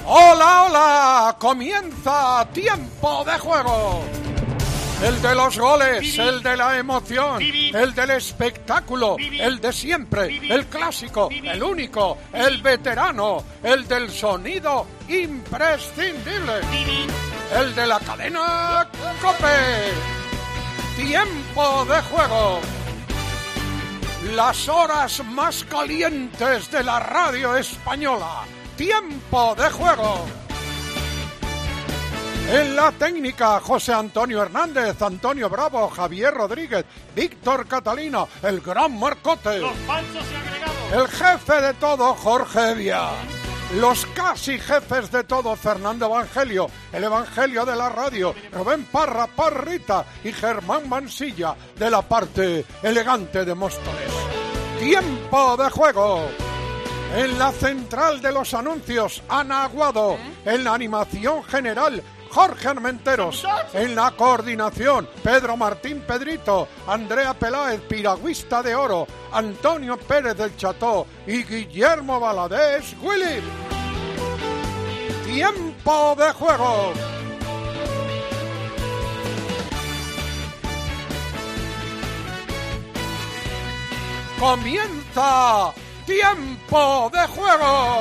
¡Hola, hola! ¡Comienza Tiempo de Juego! El de los goles, el de la emoción, el del espectáculo, el de siempre, el clásico, el único, el veterano, el del sonido imprescindible, el de la cadena COPE. Tiempo de Juego. Las horas más calientes de la radio española. Tiempo de Juego. En la técnica, José Antonio Hernández, Antonio Bravo, Javier Rodríguez, Víctor Catalina, el gran Marcote. Los panchos y agregados. El jefe de todo, Jorge Evia. Los casi jefes de todo, Fernando Evangelio, el Evangelio de la radio, Rubén Parra, Parrita y Germán Mansilla, de la parte elegante de Móstoles. Tiempo de Juego. En la central de los anuncios, Ana Aguado. En la animación general, Jorge Armenteros. En la coordinación, Pedro Martín Pedrito, Andrea Peláez, piragüista de oro, Antonio Pérez del Cható y Guillermo Valadez Willy. Tiempo de Juego. Comienza Tiempo de Juego.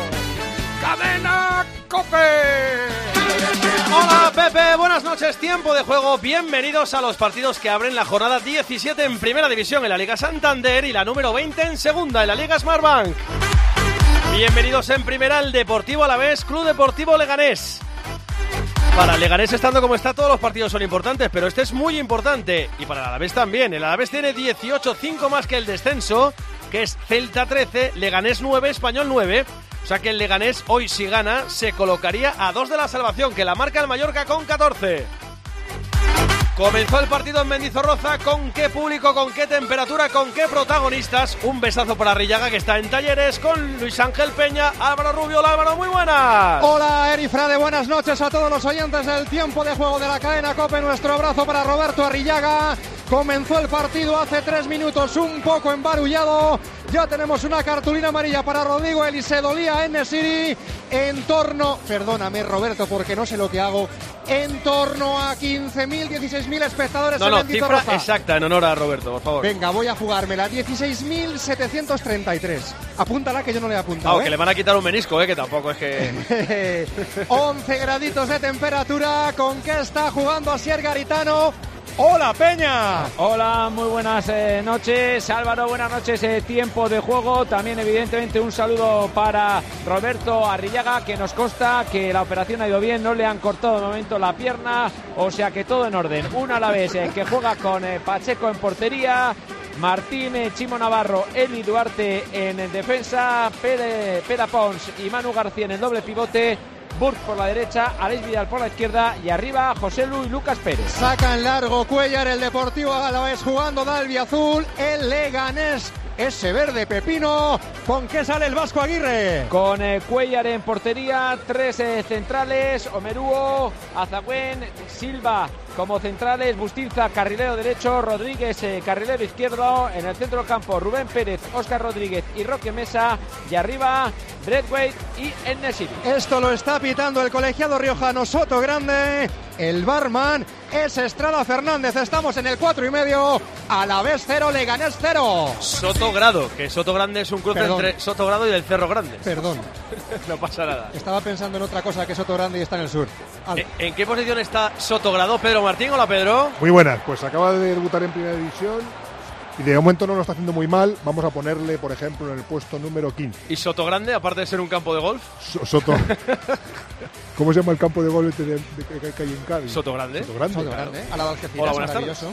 Cadena COPE. Hola Pepe, buenas noches, Tiempo de Juego. Bienvenidos a los partidos que abren la jornada 17 en Primera División en la Liga Santander y la número 20 en Segunda en la Liga Smartbank. Bienvenidos en Primera el Deportivo Alavés, Club Deportivo Leganés. Para Leganés, estando como está, todos los partidos son importantes, pero este es muy importante. Y para el Alavés también. El Alavés tiene 18, 5 más que el descenso, que es Celta 13, Leganés 9, Español 9. O sea que el Leganés hoy, si gana, se colocaría a 2 de la salvación, que la marca el Mallorca con 14. Comenzó el partido en Mendizorroza. ¿Con qué público, con qué temperatura, con qué protagonistas? Un besazo para Arrillaga, que está en Talleres, con Luis Ángel Peña, Álvaro Rubio. Hola, Álvaro, muy buenas. Hola, Eri Frade, buenas noches a todos los oyentes del Tiempo de Juego de la cadena COPE. Nuestro abrazo para Roberto Arrillaga. Comenzó el partido hace 3 minutos, un poco embarullado. Ya tenemos una cartulina amarilla para Rodrigo Elisedolía Enesiri. En torno, perdóname Roberto porque no sé lo que hago, en torno a 15.000, 16.000 espectadores en Mendizorroza. Cifra exacta en honor a Roberto, por favor. Venga, voy a jugármela, 16.733. Apúntala que yo no le he apuntado. Que le van a quitar un menisco, que tampoco es que... 11 graditos de temperatura. ¿Con qué está jugando Asier Garitano? ¡Hola, Peña! Hola, muy buenas noches, Álvaro, buenas noches, Tiempo de Juego. También, evidentemente, un saludo para Roberto Arrillaga, que nos consta que la operación ha ido bien, no le han cortado de momento la pierna, o sea que todo en orden. Un Alavés que juega con Pacheco en portería, Martín Chimo Navarro, Eli Duarte en defensa, Pera Pons y Manu García en el doble pivote, Burg por la derecha, Aleix Vidal por la izquierda y arriba José Lu y Lucas Pérez. Sacan largo Cuellar, el Deportivo Alavés jugando de albiazul, el Leganés ese verde pepino. ¿Con qué sale el Vasco Aguirre? Con Cuellar en portería, 3 centrales, Omeruo, Azagüen, Silva como centrales, Bustinza carrilero derecho, Rodríguez carrilero izquierdo, en el centro del campo Rubén Pérez, Óscar Rodríguez y Roque Mesa, y arriba Braithwaite y Enesiri. Esto lo está pitando el colegiado riojano Sotogrande. El barman es Estrada Fernández. Estamos en el 4,5. Alavés 0, Leganés 0. Sotogrado, que Sotogrande es un cruce entre Sotogrado y del Cerro Grande. Perdón. No pasa nada. Estaba pensando en otra cosa que Sotogrande y está en el sur. ¿En qué posición está Sotogrado? Pedro Martín, hola Pedro. Muy buenas, pues acaba de debutar en Primera División y de momento no lo está haciendo muy mal. Vamos a ponerle, por ejemplo, en el puesto número 15. ¿Y Sotogrande, aparte de ser un campo de golf? ¿Cómo se llama el campo de golf que hay en Cádiz? Sotogrande. Sotogrande, claro. A la Algeciras, hola, buenas maravilloso.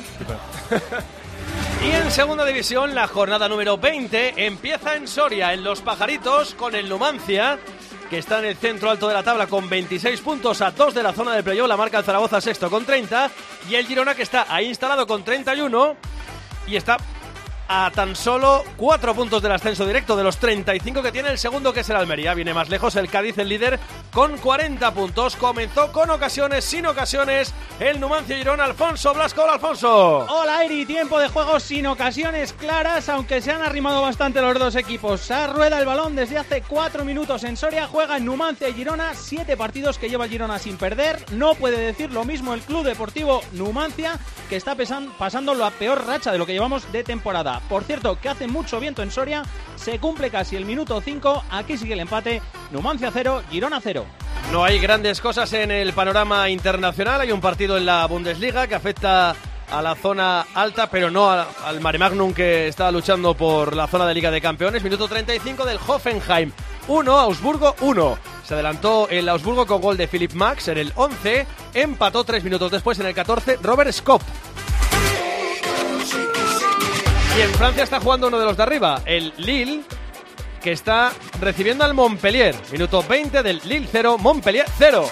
Y en Segunda División, la jornada número 20 empieza en Soria, en Los Pajaritos, con el Numancia, que está en el centro alto de la tabla con 26 puntos a 2 de la zona del playoff. La marca el Zaragoza sexto con 30, y el Girona, que está ahí instalado con 31 y está a tan solo 4 puntos del ascenso directo de los 35 que tiene el segundo, que es el Almería. Viene más lejos el Cádiz, el líder, con 40 puntos. Comenzó con ocasiones, sin ocasiones, el Numancia Girona. Alfonso Blasco. Hola, Alfonso. Hola, Eri. Tiempo de juego sin ocasiones claras, aunque se han arrimado bastante los dos equipos. Se rueda el balón desde hace 4 minutos en Soria. Juegan Numancia y Girona, 7 partidos que lleva Girona sin perder. No puede decir lo mismo el Club Deportivo Numancia, que está pasando la peor racha de lo que llevamos de temporada. Por cierto, que hace mucho viento en Soria, se cumple casi el minuto 5, aquí sigue el empate, Numancia 0, Girona 0. No hay grandes cosas en el panorama internacional, hay un partido en la Bundesliga que afecta a la zona alta, pero no al Mare Magnum, que está luchando por la zona de Liga de Campeones. Minuto 35 del Hoffenheim 1, Augsburgo 1. Se adelantó el Augsburgo con gol de Philipp Max en el 11, empató 3 minutos después en el 14 Robert Skop. Y en Francia está jugando uno de los de arriba, el Lille, que está recibiendo al Montpellier. Minuto 20 del Lille 0, Montpellier 0.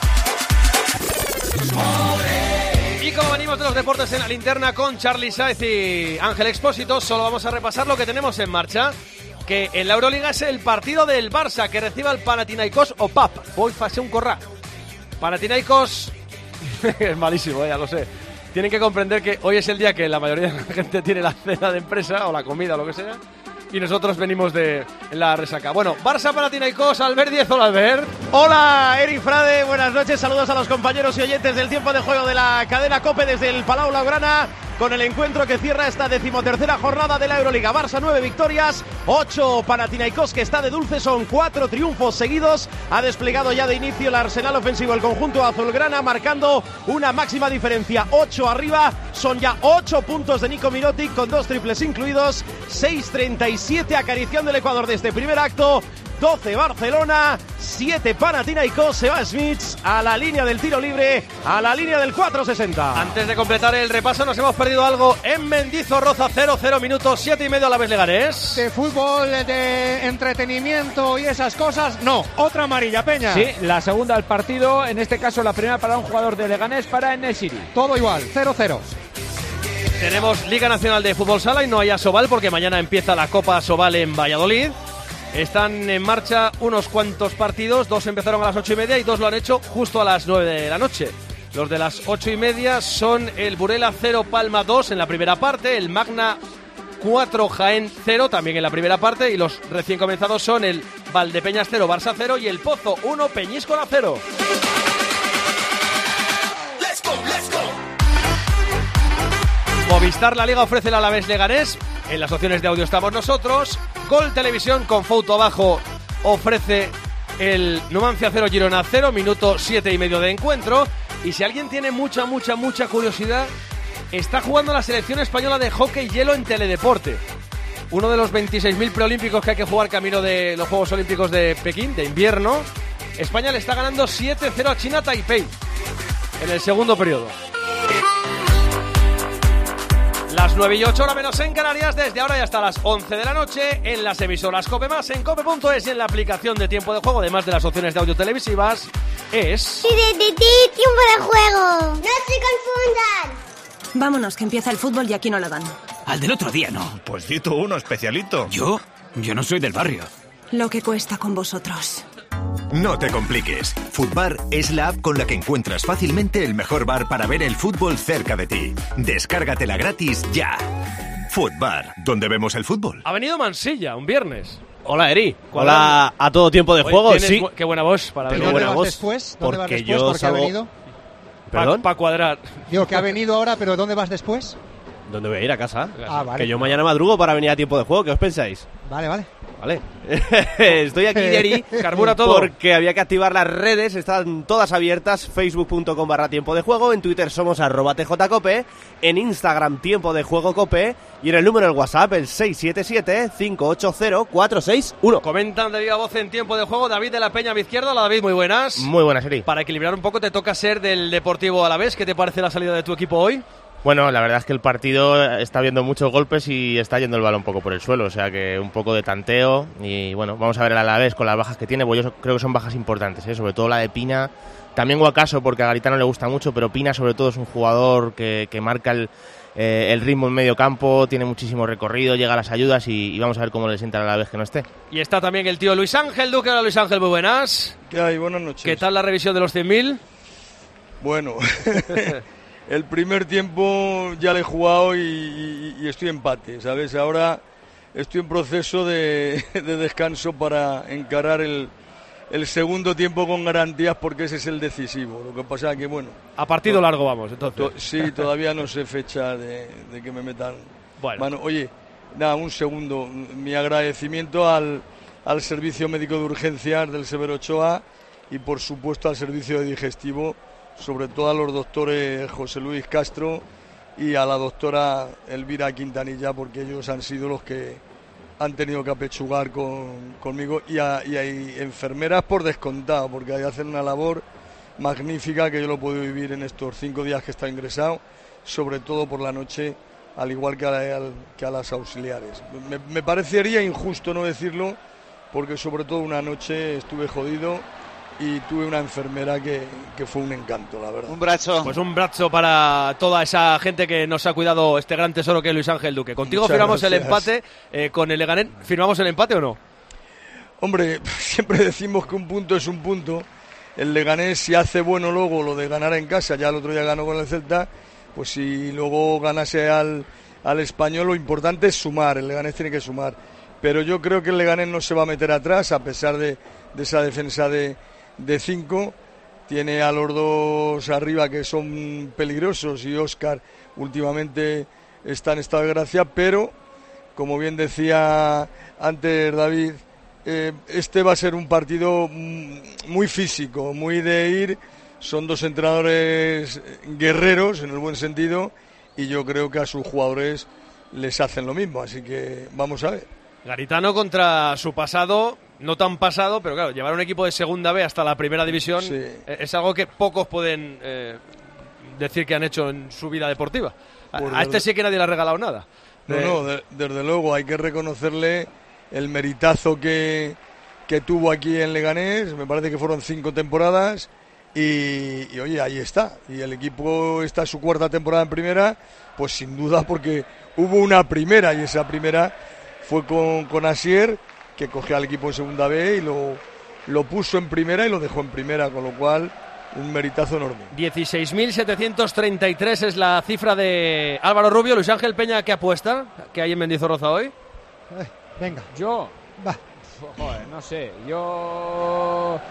Y como venimos de los deportes en la linterna con Charly Sáez y Ángel Expósito, solo vamos a repasar lo que tenemos en marcha. Que en la Euroliga es el partido del Barça, que recibe al Panathinaikos o PAP. Voy a hacer un corra. Panathinaikos es malísimo, ya lo sé. Tienen que comprender que hoy es el día que la mayoría de la gente tiene la cena de empresa o la comida o lo que sea, y nosotros venimos de la resaca. Bueno, Barça Panathinaikos, Albert 10, hola Albert. Hola, Eri Frade, buenas noches, saludos a los compañeros y oyentes del tiempo de juego de la cadena COPE desde el Palau Blaugrana, con el encuentro que cierra esta 13ª jornada de la Euroliga. Barça 9 victorias, 8 Panathinaikos, que está de dulce, son 4 triunfos seguidos. Ha desplegado ya de inicio el arsenal ofensivo el conjunto azulgrana, marcando una máxima diferencia, 8 arriba, son ya 8 puntos de Nico Mirotic con 2 triples incluidos, 6-37 acariciando el Ecuador de este primer acto. 12 Barcelona, 7 Panathinaikos, se va Smits a la línea del tiro libre, a la línea del 4.60. Antes de completar el repaso, nos hemos perdido algo en Mendizorroza, 0-0 minutos, 7:30 a la vez Leganés. De fútbol, de entretenimiento y esas cosas, no, otra amarilla, Peña. Sí, la segunda del partido, en este caso la primera para un jugador de Leganés, para Enesiri. Todo igual, 0-0. Tenemos Liga Nacional de Fútbol Sala y no hay Asobal porque mañana empieza la Copa Asobal en Valladolid. Están en marcha unos cuantos partidos, 2 empezaron a las 8:30 y 2 lo han hecho justo a las 9 de la noche. Los de las 8:30 son el Burela 0, Palma 2 en la primera parte, el Magna 4, Jaén 0 también en la primera parte, y los recién comenzados son el Valdepeñas 0, Barça 0 y el Pozo 1, Peñíscola 0. Movistar La Liga ofrece el Alavés Leganés. En las opciones de audio estamos nosotros. Gol Televisión con foto abajo ofrece el Numancia 0, Girona 0, minuto 7:30 de encuentro. Y si alguien tiene mucha curiosidad, está jugando la selección española de hockey hielo en Teledeporte. Uno de los 26.000 preolímpicos que hay que jugar camino de los Juegos Olímpicos de Pekín, de invierno. España le está ganando 7-0 a China Taipei en el segundo periodo. Las 9:08, hora menos en Canarias, desde ahora y hasta las 11 de la noche, en las emisoras COPE+, en cope.es y en la aplicación de Tiempo de Juego, además de las opciones de audio televisivas, es... ¡Tiempo de juego! ¡No se confundan! Vámonos, que empieza el fútbol y aquí no lo dan. Al del otro día no. Pues di tú uno, especialito. ¿Yo? Yo no soy del barrio. Lo que cuesta con vosotros. No te compliques. Futbar es la app con la que encuentras fácilmente el mejor bar para ver el fútbol cerca de ti. Descárgatela gratis ya. Futbar, donde vemos el fútbol. Ha venido Mansilla, un viernes. Hola, Eri. Hola a todo tiempo de juego. Sí. Qué buena voz para ver. ¿Dónde vas después? ¿Dónde vas después? ¿Por qué ha venido? ¿Perdón? Para cuadrar. Digo, que ha venido ahora, pero ¿dónde vas después? ¿Dónde voy a ir? A casa. Ah, vale. Que yo mañana madrugo para venir a tiempo de juego. ¿Qué os pensáis? Vale. Estoy aquí, Eri, carbura todo. Porque había que activar las redes, están todas abiertas, facebook.com/tiempo de juego, en Twitter somos @tjcope, en Instagram tiempo de juego cope y en el número del WhatsApp el 677-580-461. Comentan de viva voz en Tiempo de Juego David de la Peña a mi izquierda. Hola David, muy buenas. Muy buenas, Eri. Para equilibrar un poco te toca ser del Deportivo Alavés. ¿Qué te parece la salida de tu equipo hoy? Bueno, la verdad es que el partido está viendo muchos golpes y está yendo el balón un poco por el suelo, o sea que un poco de tanteo y bueno, vamos a ver el Alavés con las bajas que tiene, pues yo creo que son bajas importantes, sobre todo la de Pina, también Guacaso porque a Garitano le gusta mucho, pero Pina sobre todo es un jugador que marca el ritmo en medio campo, tiene muchísimo recorrido, llega a las ayudas y vamos a ver cómo le sienta a la vez que no esté. Y está también el tío Luis Ángel Duque. Hola Luis Ángel, muy buenas. ¿Qué hay? Buenas noches. ¿Qué tal la revisión de los 100.000? Bueno, el primer tiempo ya le he jugado y estoy empate, ¿sabes? Ahora estoy en proceso de descanso para encarar el segundo tiempo con garantías, porque ese es el decisivo. Lo que pasa es que, bueno... A partido largo vamos, entonces. Sí, todavía no sé fecha de que me metan mano. Oye, nada, un segundo. Mi agradecimiento al Servicio Médico de Urgencias del Severo Ochoa y, por supuesto, al Servicio de Digestivo, sobre todo a los doctores José Luis Castro y a la doctora Elvira Quintanilla, porque ellos han sido los que han tenido que apechugar conmigo, y hay enfermeras por descontado, porque hay hacen una labor magnífica que yo lo he podido vivir en estos 5 días que he estado ingresado, sobre todo por la noche, al igual que a las auxiliares. Me parecería injusto no decirlo, porque sobre todo una noche estuve jodido y tuve una enfermera que fue un encanto, la verdad. Un brazo. Pues un brazo para toda esa gente que nos ha cuidado este gran tesoro que es Luis Ángel Duque. Contigo Muchas firmamos gracias. El empate, con el Leganés. ¿Firmamos el empate o no? Hombre, siempre decimos que un punto es un punto. El Leganés, si hace bueno luego lo de ganar en casa, ya el otro día ganó con el Celta, pues si luego ganase al Español, lo importante es sumar. El Leganés tiene que sumar. Pero yo creo que el Leganés no se va a meter atrás, a pesar de esa defensa de 5, tiene a los dos arriba que son peligrosos, y Óscar últimamente está en estado de gracia, pero como bien decía antes David, este va a ser un partido muy físico, muy de ir. Son dos entrenadores guerreros en el buen sentido, y yo creo que a sus jugadores les hacen lo mismo, así que vamos a ver. Garitano contra su pasado, no tan pasado, pero claro, llevar un equipo de segunda B hasta la primera división es algo que pocos pueden decir que han hecho en su vida deportiva. A este sí que nadie le ha regalado nada. Desde luego hay que reconocerle el meritazo que tuvo aquí en Leganés. Me parece que fueron 5 temporadas y oye, ahí está. Y el equipo está en su 4ª temporada en primera, pues sin duda, porque hubo una primera, y esa primera fue con Asier, que cogió al equipo en segunda B y lo puso en primera y lo dejó en primera, con lo cual un meritazo enorme. 16.733 es la cifra de Álvaro Rubio. Luis Ángel Peña, ¿qué apuesta que hay en Mendizorroza hoy? Venga. Yo, joder, no sé, yo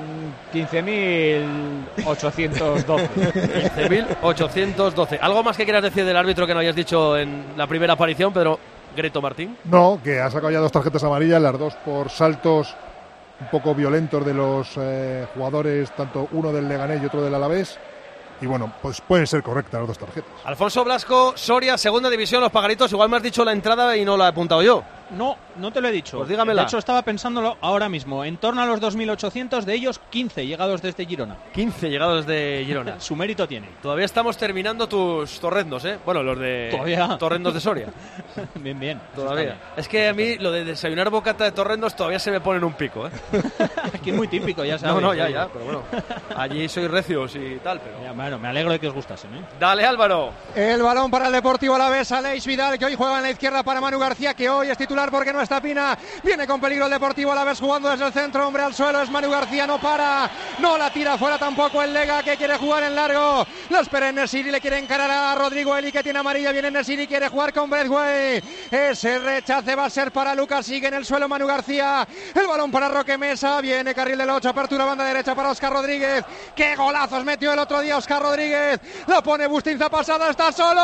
15.812. 15.812. ¿Algo más que quieras decir del árbitro que no hayas dicho en la primera aparición, Pedro Greto Martín? No, que ha sacado ya 2 tarjetas amarillas, las 2 por saltos un poco violentos de los jugadores, tanto uno del Leganés y otro del Alavés. Y bueno, pues pueden ser correctas las 2 tarjetas. Alfonso Blasco, Soria, segunda división, los pagaritos. Igual me has dicho la entrada y no la he apuntado yo. No te lo he dicho. Pues dígamela. De hecho, estaba pensándolo ahora mismo. En torno a los 2.800, de ellos 15 llegados desde Girona. 15 llegados desde Girona. Su mérito tiene. Todavía estamos terminando tus torrendos, ¿eh? Bueno, los de todavía. Torrendos de Soria. Bien. Todavía. Es que a mí lo de desayunar bocata de torrendos todavía se me pone en un pico, ¿eh? Aquí es muy típico, ya sabes. No, ya, pero bueno. Allí soy recios y tal, pero... Ya, bueno, me alegro de que os gustasen, ¿eh? Dale, Álvaro. El balón para el Deportivo Alavés, Aleix Vidal, que hoy juega en la izquierda para Manu García, que hoy es titular porque no está Pina. Viene con peligro el Deportivo Alavés jugando desde el centro, hombre al suelo, es Manu García, no para, no la tira fuera tampoco el Lega, que quiere jugar en largo. Los Pérez Nesiri le quiere encarar a Rodrigo Eli, que tiene amarilla, viene Nesiri, quiere jugar con Breathway. Ese rechace va a ser para Lucas, sigue en el suelo Manu García. El balón para Roque Mesa, viene carril del 8, apertura banda derecha para Óscar Rodríguez. ¡Qué golazos metió el otro día Óscar Rodríguez! La pone Bustinza pasada, está solo,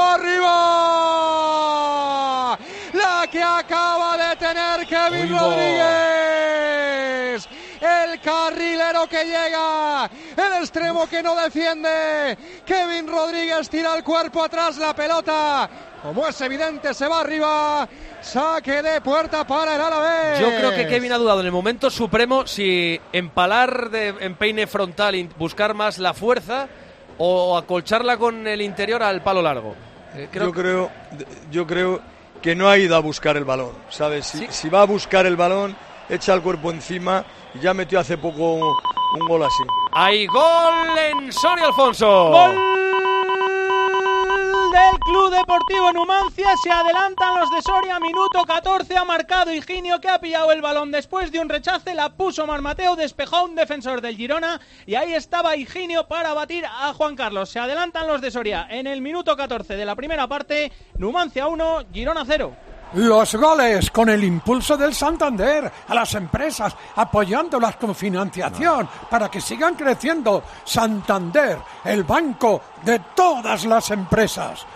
arriba. La que acaba de tener Kevin Rodríguez. El carrilero que llega, el extremo que no defiende. Kevin Rodríguez tira el cuerpo atrás, la pelota, como es evidente, se va arriba. Saque de puerta para el Alavés. Yo creo que Kevin ha dudado en el momento supremo si empalar de empeine frontal y buscar más la fuerza o acolcharla con el interior al palo largo. Yo creo que no ha ido a buscar el balón, ¿sabes? Si va a buscar el balón, echa el cuerpo encima, y ya metió hace poco un gol así. ¡Hay gol en Soria, Alfonso! ¡Gol del Club Deportivo Numancia. Se adelantan los de Soria, minuto 14, ha marcado Higinio, que ha pillado el balón después de un rechace, la puso Marmateo, despejó a un defensor del Girona y ahí estaba Higinio para batir a Juan Carlos. Se adelantan los de Soria en el minuto 14 de la primera parte. Numancia 1, Girona 0. Los goles con el impulso del Santander a las empresas, apoyándolas con financiación para que sigan creciendo. Santander, el banco de todas las empresas.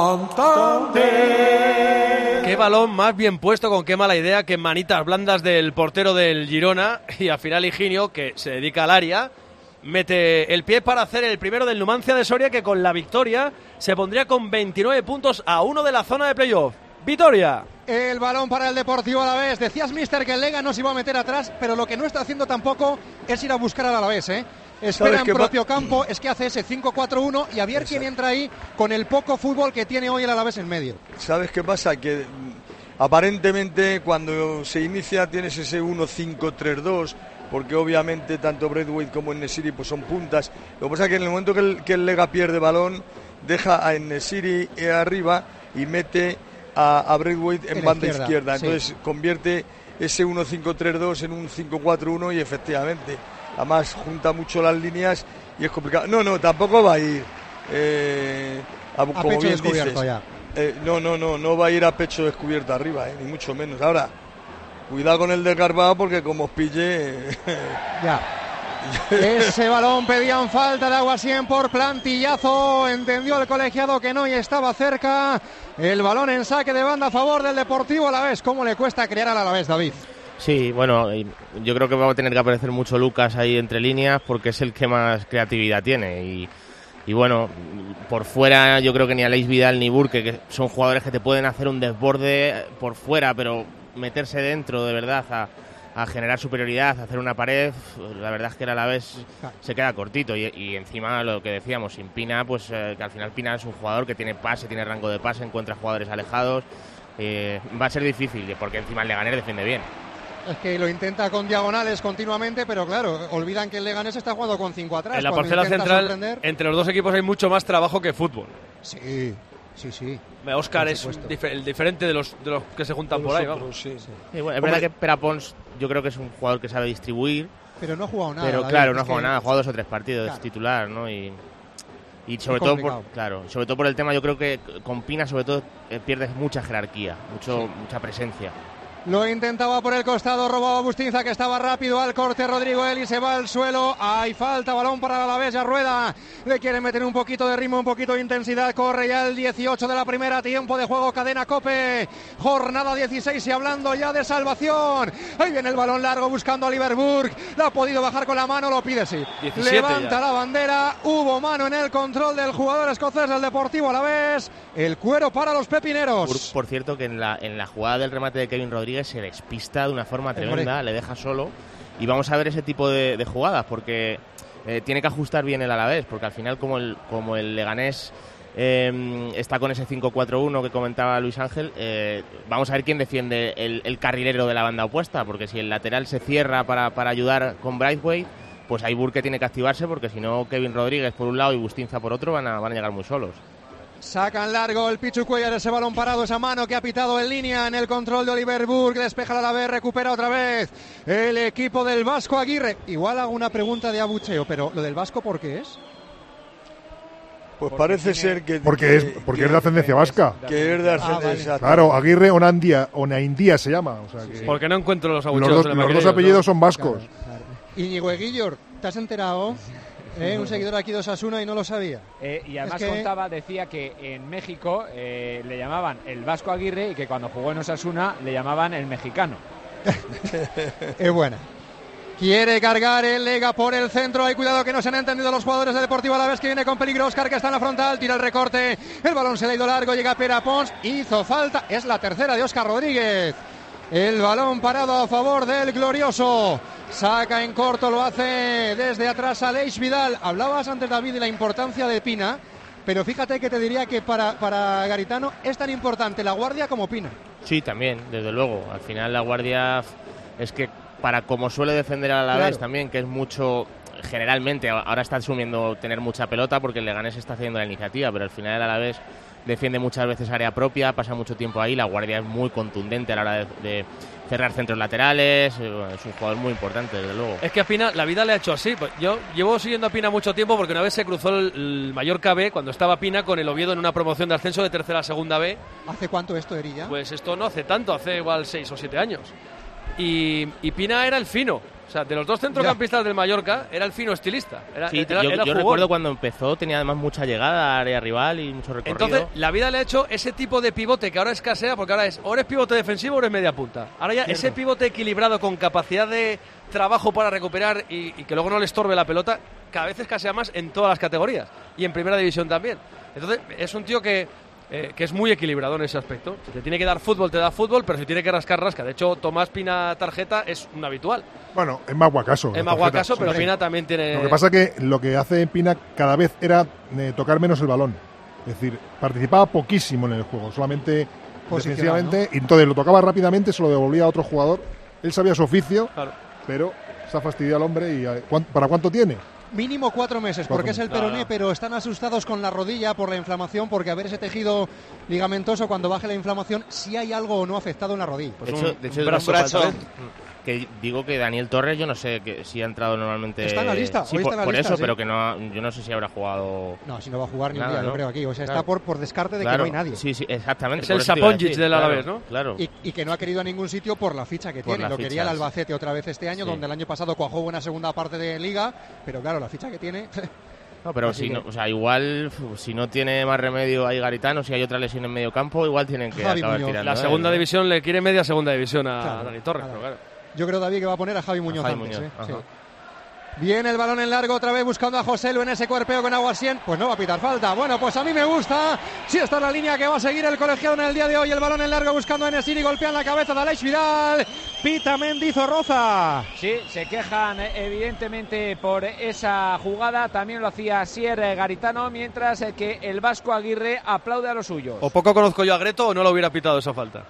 Santander. Qué balón más bien puesto, con qué mala idea, que manitas blandas del portero del Girona, y al final Higinio, que se dedica al área, mete el pie para hacer el primero del Numancia de Soria, que con la victoria se pondría con 29 puntos a 1 de la zona de playoff. ¡Vitoria! El balón para el Deportivo Alavés. Decías, mister, que el Lega no se iba a meter atrás, pero lo que no está haciendo tampoco es ir a buscar al Alavés, ¿eh? Espera en propio campo, es que hace ese 5-4-1 y a ver quién entra ahí con el poco fútbol que tiene hoy el Alavés en medio. ¿Sabes qué pasa? Que aparentemente cuando se inicia tienes ese 1-5-3-2, porque obviamente tanto Braithwaite como En-Nesyri pues son puntas. Lo que pasa es que en el momento que el Lega pierde balón, deja a En-Nesyri arriba y mete a Braithwaite en banda izquierda. Entonces sí, convierte ese 1-5-3-2 en un 5-4-1 y efectivamente, además junta mucho las líneas y es complicado. No, tampoco va a ir a como pecho bien descubierto dices. ya. No va a ir a pecho descubierto arriba, ni mucho menos. Ahora, cuidado con el desgarbado porque como os pille... Ya. Ese balón pedían falta de Aguasien por plantillazo. Entendió el colegiado que no y estaba cerca. El balón en saque de banda a favor del Deportivo Alavés. ¿Cómo le cuesta crear al Alavés, David? Sí, bueno, yo creo que va a tener que aparecer mucho Lucas ahí entre líneas porque es el que más creatividad tiene. Y bueno, por fuera yo creo que ni Aleix Vidal ni Burke, que son jugadores que te pueden hacer un desborde por fuera, pero meterse dentro de verdad a generar superioridad, a hacer una pared, la verdad es que el Alavés se queda cortito y encima lo que decíamos, sin Pina, pues que al final Pina es un jugador que tiene pase, tiene rango de pase, encuentra jugadores alejados, va a ser difícil porque encima el Leganés defiende bien. Es que lo intenta con diagonales continuamente, pero claro, olvidan que el Leganés está jugando con 5 atrás. En la parcela central, entre los dos equipos hay mucho más trabajo que fútbol. Sí. Óscar es el diferente de los que se juntan por ahí, vamos. Sí, bueno, es verdad que Perapons yo creo que es un jugador que sabe distribuir. Pero no ha jugado nada. Pero claro, no ha jugado nada, ha jugado 2 o 3 partidos, claro, titular, ¿no? Y sobre todo sobre todo por el tema, yo creo que con Pina sobre todo pierdes mucha jerarquía, mucha presencia. Lo intentaba por el costado, robaba Bustinza, que estaba rápido al corte. Rodrigo Eli se va al suelo. Hay falta, balón para el Alavés. Ya Rueda le quiere meter un poquito de ritmo, un poquito de intensidad. Corre ya el 18 de la primera, tiempo de juego, Cadena COPE. Jornada 16 y hablando ya de salvación. Ahí viene el balón largo buscando a Liverburg. Lo ha podido bajar con la mano, lo pide sí. Levanta ya la bandera. Hubo mano en el control del jugador escocés del Deportivo Alavés. El cuero para los pepineros. Por cierto, que en la jugada del remate de Kevin Rodríguez se despista de una forma tremenda, le deja solo y vamos a ver ese tipo de jugadas porque tiene que ajustar bien el Alavés, porque al final como el Leganés está con ese 5-4-1 que comentaba Luis Ángel, vamos a ver quién defiende el carrilero de la banda opuesta, porque si el lateral se cierra para ayudar con Braithwaite, pues ahí Burke tiene que activarse, porque si no Kevin Rodríguez por un lado y Bustinza por otro van a llegar muy solos. Sacan largo el Pichu Cuellar, ese balón parado, esa mano que ha pitado en línea en el control de Oliver Burke, despeja la vez, recupera otra vez el equipo del Vasco Aguirre. Igual hago una pregunta de abucheo, pero ¿lo del Vasco por qué es? Pues parece ser que... Porque es de ascendencia vasca. Que es de ascendencia. Claro, Aguirre Onaindia se llama. O sea que porque no encuentro los abucheos. Los dos apellidos son vascos. Claro. Íñigo Eguillor, ¿te has enterado? Un seguidor aquí de Osasuna y no lo sabía. Y además decía que en México le llamaban el Vasco Aguirre y que cuando jugó en Osasuna le llamaban el mexicano. Es buena. Quiere cargar el Lega por el centro. Hay cuidado que no se han entendido los jugadores de Deportivo Alavés, que viene con peligro. Óscar, que está en la frontal, tira el recorte. El balón se le ha ido largo, llega Perapons. Hizo falta. Es la tercera de Óscar Rodríguez. El balón parado a favor del glorioso. Saca en corto, lo hace desde atrás Aleix Vidal. Hablabas antes, David, de la importancia de Pina, pero fíjate que te diría que para Garitano es tan importante la guardia como Pina. Sí, también, desde luego. Al final la guardia es que para como suele defender a la vez también, que es mucho generalmente ahora está asumiendo tener mucha pelota porque el Leganés está haciendo la iniciativa, pero al final el Alavés defiende muchas veces área propia, pasa mucho tiempo ahí, la guardia es muy contundente a la hora de cerrar centros laterales, es un jugador muy importante, desde luego. Es que a Pina la vida le ha hecho así. Yo llevo siguiendo a Pina mucho tiempo porque una vez se cruzó el Mallorca B cuando estaba Pina con el Oviedo en una promoción de ascenso de tercera a segunda B. ¿Hace cuánto esto, Erilla? Pues esto no hace tanto, hace igual 6 o 7 años. Y Pina era el fino. O sea, de los dos centrocampistas del Mallorca, era el fino estilista. Yo recuerdo cuando empezó, tenía además mucha llegada a área rival y mucho recorrido. Entonces, la vida le ha hecho ese tipo de pivote que ahora escasea, porque ahora o eres pivote defensivo o eres media punta. Ahora ya ese pivote equilibrado con capacidad de trabajo para recuperar y que luego no le estorbe la pelota, cada vez escasea más en todas las categorías. Y en primera división también. Entonces, es un tío que es muy equilibrado en ese aspecto. Si te tiene que dar fútbol, te da fútbol, pero si tiene que rascar, rasca. De hecho, Tomás Pina tarjeta es un habitual. Bueno, es más guacaso. Es más guacaso, pero Pina también tiene... Lo que pasa es que lo que hace Pina cada vez era tocar menos el balón. Es decir, participaba poquísimo en el juego, solamente defensivamente, ¿no? Y entonces lo tocaba rápidamente, se lo devolvía a otro jugador. Él sabía su oficio, pero se ha fastidiado al hombre. Y ¿para cuánto tiene? Mínimo 4 meses, porque es el peroné, pero están asustados con la rodilla por la inflamación, porque a ver ese tejido ligamentoso cuando baje la inflamación, si hay algo o no afectado en la rodilla. Pues de hecho, brazo. Que digo que Daniel Torres, yo no sé si ha entrado normalmente. Está en la lista, sí, hoy está en la por lista, eso, sí. pero que no, yo no sé si habrá jugado. No, si no va a jugar ni nada, un día, ¿no? yo creo aquí. O sea, está por descarte de que no hay nadie. Sí, exactamente. Es el Saponjic del Alavés, ¿no? Claro. Y que no ha querido a ningún sitio por la ficha que tiene. Lo quería el Albacete otra vez este año, donde el año pasado cuajó buena segunda parte de Liga, pero claro, la ficha que tiene. No, pero si no, o sea, igual si no tiene más remedio hay Garitano, si hay otra lesión en medio campo, igual tienen que acabar tirando. La segunda división le quiere media segunda división a Dani Torres, pero claro. Yo creo, David, que va a poner a Javi Muñoz antes. Sí. Viene el balón en largo otra vez buscando a Joselu en ese cuerpeo con Aguasien. Pues no va a pitar falta. Bueno, pues a mí me gusta. Sí, está en la línea que va a seguir el colegiado en el día de hoy. El balón en largo buscando a Enesiri. Golpea en la cabeza de Aleix Vidal. Pita Mendizorroza. Sí, se quejan evidentemente por esa jugada. También lo hacía Sier Garitano, mientras que el vasco Aguirre aplaude a los suyos. O poco conozco yo a Greto o no lo hubiera pitado esa falta.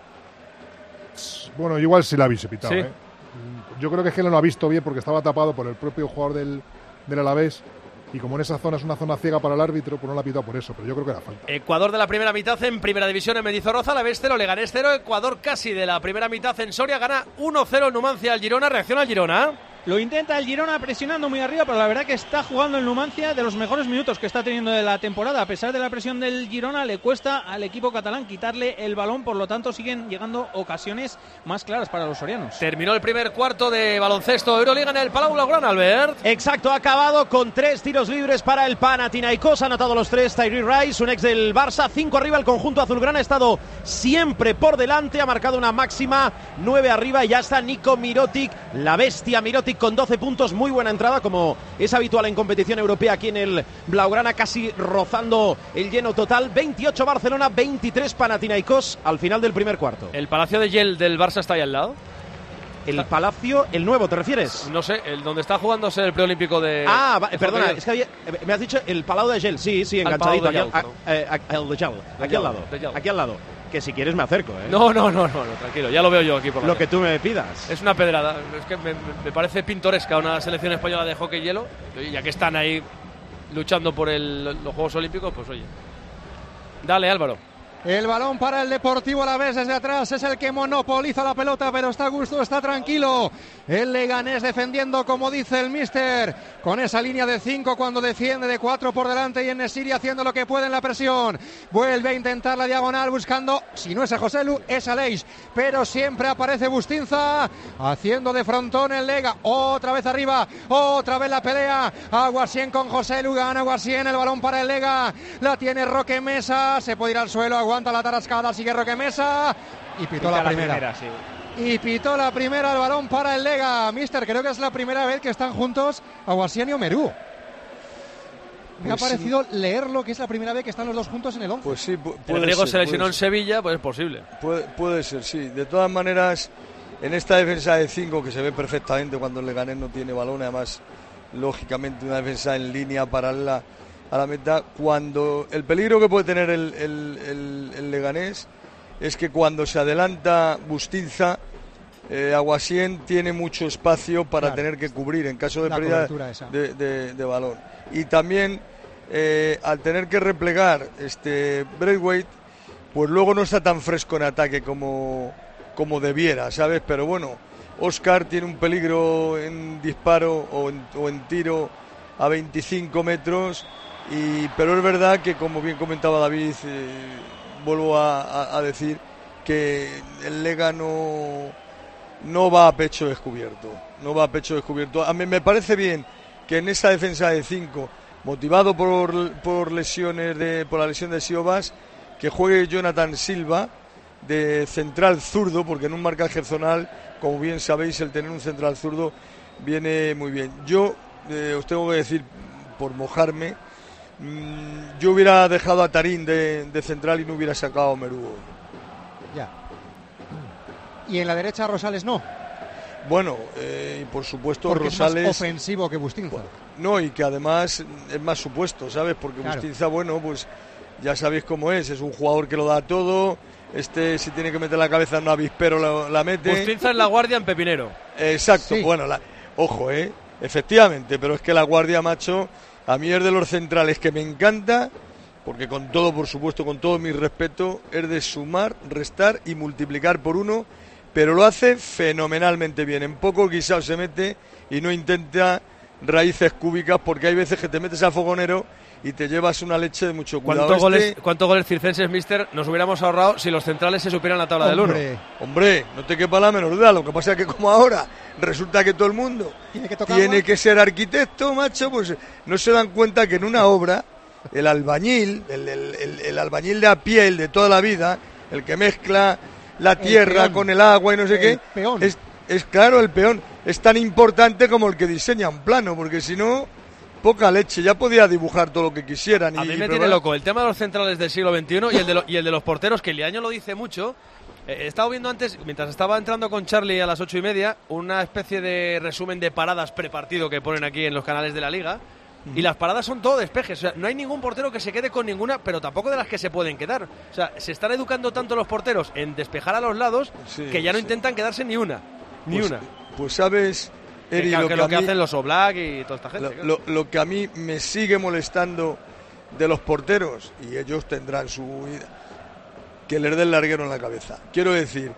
Bueno, igual sí la hubiese pitado, ¿Sí? Yo creo que él no lo ha visto bien porque estaba tapado por el propio jugador del Alavés, y como en esa zona es una zona ciega para el árbitro, pues no la ha pitado por eso, pero yo creo que era falta. Ecuador de la primera mitad en primera división en Mendizorroza, Alavés 0, Leganés 0, Ecuador casi de la primera mitad en Soria, gana 1-0 Numancia al Girona, reacciona al Girona. Lo intenta el Girona presionando muy arriba, pero la verdad que está jugando el Numancia de los mejores minutos que está teniendo de la temporada. A pesar de la presión del Girona, le cuesta al equipo catalán quitarle el balón, por lo tanto siguen llegando ocasiones más claras para los sorianos. Terminó el primer cuarto de baloncesto Euroliga en el Palau Blaugrana, Albert. Exacto, ha acabado con 3 tiros libres para el Panathinaikos, ha anotado los 3 Tyree Rice, un ex del Barça, 5 arriba el conjunto azulgrana, ha estado siempre por delante, ha marcado una máxima, 9 arriba y ya está Nico Mirotic, la bestia Mirotic con 12 puntos, muy buena entrada como es habitual en competición europea aquí en el Blaugrana, casi rozando el lleno total. 28 Barcelona, 23 Panathinaikos al final del primer cuarto. ¿El Palacio de Yel del Barça está ahí al lado? El Palacio, el nuevo, ¿te refieres? No sé, el donde está jugándose el preolímpico de... Perdona, es que me has dicho el Palau de Gel, sí, enganchadito, aquí al lado. Que si quieres me acerco, ¿eh? No, tranquilo, ya lo veo yo aquí por lo que tú me pidas. Es una pedrada, es que me parece pintoresca una selección española de hockey hielo, ya que están ahí luchando por los Juegos Olímpicos, pues oye. Dale, Álvaro. El balón para el Deportivo Alavés desde atrás, es el que monopoliza la pelota, pero está a gusto, está tranquilo. El Leganés defendiendo, como dice el míster, con esa línea de 5 cuando defiende de 4 por delante, y Enesiri haciendo lo que puede en la presión. Vuelve a intentar la diagonal buscando, si no es a Joselu, es a Aleix, pero siempre aparece Bustinza haciendo de frontón el Lega. Otra vez arriba, otra vez la pelea. Aguasien con Joselu, gana Aguasien, el balón para el Lega, la tiene Roque Mesa, se puede ir al suelo, aguanta la tarascada, sigue Roque Mesa y pitó la primera. Sí. Y pitó la primera, el balón para el Lega. Mister, creo que es la primera vez que están juntos Aguasien y Omerú. Me ha parecido leerlo que es la primera vez que están los dos juntos en el 11. Pues sí, el griego se lesionó en Sevilla, pues es posible. Puede ser, sí. De todas maneras, en esta defensa de 5 que se ve perfectamente cuando el Leganés no tiene balón, además, lógicamente una defensa en línea paralela a la meta, cuando el peligro que puede tener el Leganés es que cuando se adelanta Bustinza, Aguasien tiene mucho espacio para tener que cubrir en caso de pérdida de balón. Y también al tener que replegar Braithwaite, pues luego no está tan fresco en ataque como debiera, ¿sabes? Pero bueno, Óscar tiene un peligro en disparo o en tiro a 25 metros, pero es verdad que, como bien comentaba David, vuelvo a decir que el Lega no va a pecho descubierto. A mí me parece bien que en esa defensa de 5, motivado por la lesión de Siobas, que juegue Jonathan Silva de central zurdo, porque en un marcaje zonal, como bien sabéis, el tener un central zurdo viene muy bien. Yo os tengo que decir, por mojarme, yo hubiera dejado a Tarín de central y no hubiera sacado a Meruo. Ya. Y en la derecha Rosales no. Bueno, y por supuesto porque Rosales es más ofensivo que Bustinza. No, y que además es más supuesto, ¿sabes? Porque claro. Bustinza, bueno, pues ya sabéis cómo es un jugador que lo da todo. Si tiene que meter la cabeza en un avispero la mete. Bustinza es la guardia en Pepinero. Exacto, Sí. bueno, ojo, efectivamente, pero es que la guardia, macho, a mí es de los centrales que me encanta, porque con todo, por supuesto, con todo mi respeto, es de sumar, restar y multiplicar por 1, pero lo hace fenomenalmente bien. En poco guisado se mete y no intenta raíces cúbicas, porque hay veces que te metes a fogonero y te llevas una leche de mucho cuidado. ¿Cuántos goles circenses, mister, nos hubiéramos ahorrado si los centrales se supieran la tabla del 1? Hombre, no te quepa la menor duda. Lo que pasa es que, como ahora resulta que todo el mundo tiene que ser arquitecto, macho, pues no se dan cuenta que en una obra el albañil, el albañil de a pie, el de toda la vida, el que mezcla la tierra con el agua y no sé qué, peón. Es claro, el peón es tan importante como el que diseña un plano, porque si no, poca leche, ya podía dibujar todo lo que quisieran. A mí me tiene loco el tema de los centrales del siglo XXI y el de los porteros, que Liaño lo dice mucho. He estado viendo antes, mientras estaba entrando con Charlie a las 8:30, una especie de resumen de paradas prepartido que ponen aquí en los canales de la Liga. Y las paradas son todo despejes, o sea, no hay ningún portero que se quede con ninguna, pero tampoco de las que se pueden quedar. O sea, se están educando tanto los porteros en despejar a los lados que ya no intentan quedarse ni una. Pues sabes, Eri, lo que hacen los Oblak y toda esta gente. Lo que a mí me sigue molestando de los porteros, y ellos tendrán su vida, que les den larguero en la cabeza. Quiero decir,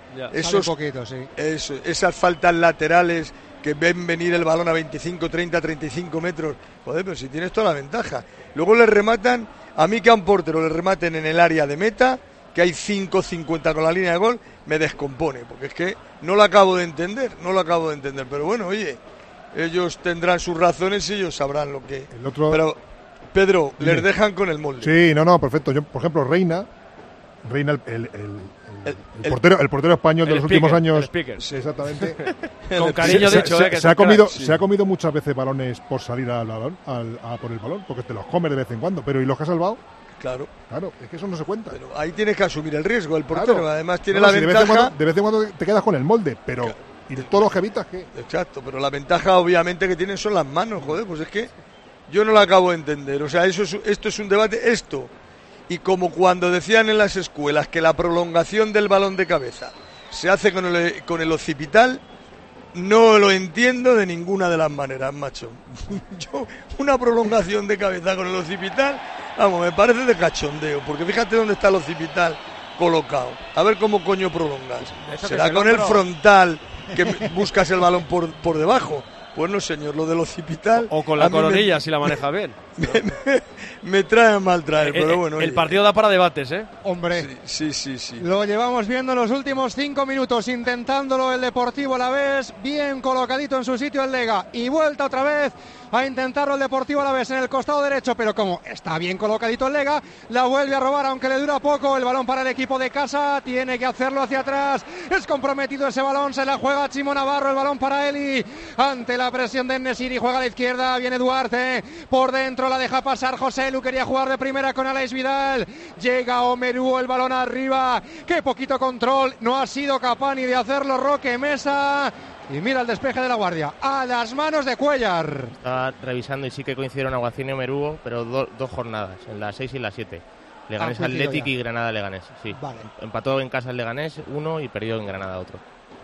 esas faltas laterales que ven venir el balón a 25, 30, 35 metros. Joder, pero si tienes toda la ventaja. Luego les rematan, a mí que a un portero le rematen en el área de meta, que hay 5-50 con la línea de gol, me descompone, porque es que no lo acabo de entender, pero bueno, oye, ellos tendrán sus razones y ellos sabrán lo que... Pero, Pedro, les dejan con el molde. Sí, no, perfecto. Yo, por ejemplo, Reina, el portero español de los últimos años, exactamente. Con cariño dicho, se ha comido muchas veces balones por salir al balón, a por el balón, porque te los come de vez en cuando, pero ¿y los que ha salvado? Claro, es que eso no se cuenta. Pero ahí tienes que asumir el riesgo, el portero, además tiene la ventaja. De vez en cuando te quedas con el molde, pero claro. ¿Y todos los que evitas qué? Exacto, pero la ventaja obviamente que tienen son las manos, joder, pues es que yo no lo acabo de entender. O sea, esto es un debate, y como cuando decían en las escuelas que la prolongación del balón de cabeza se hace con el occipital, no lo entiendo de ninguna de las maneras, macho. Yo, una prolongación de cabeza con el occipital, vamos, me parece de cachondeo, porque fíjate dónde está el occipital colocado. A ver cómo coño prolongas. ¿Será con el frontal que buscas el balón por debajo? Pues no, señor, lo del occipital... O con la coronilla, si la maneja bien. Me trae mal traer, pero bueno... El partido da para debates, ¿eh? Hombre, sí. Lo llevamos viendo en los últimos 5 minutos, intentándolo el Deportivo Alavés, bien colocadito en su sitio el Lega, y vuelta otra vez a intentarlo el Deportivo Alavés en el costado derecho, pero como está bien colocadito el Lega, la vuelve a robar, aunque le dura poco. El balón para el equipo de casa, tiene que hacerlo hacia atrás, es comprometido ese balón, se la juega Chimo Navarro, el balón para Eli, ante la presión de Nesiri, juega a la izquierda, viene Duarte, por dentro la deja pasar José Lu, quería jugar de primera con Aleix Vidal, llega Omeru, el balón arriba, qué poquito control, no ha sido capaz ni de hacerlo Roque Mesa. Y mira el despeje de la guardia, a las manos de Cuellar. Estaba revisando y sí que coincidieron Aguacín y Omeruo, pero dos jornadas, en la 6 y la 7. Leganés Athletic y Granada Leganés, sí. Vale. Empató en casa el Leganés 1 y perdió en Granada otro.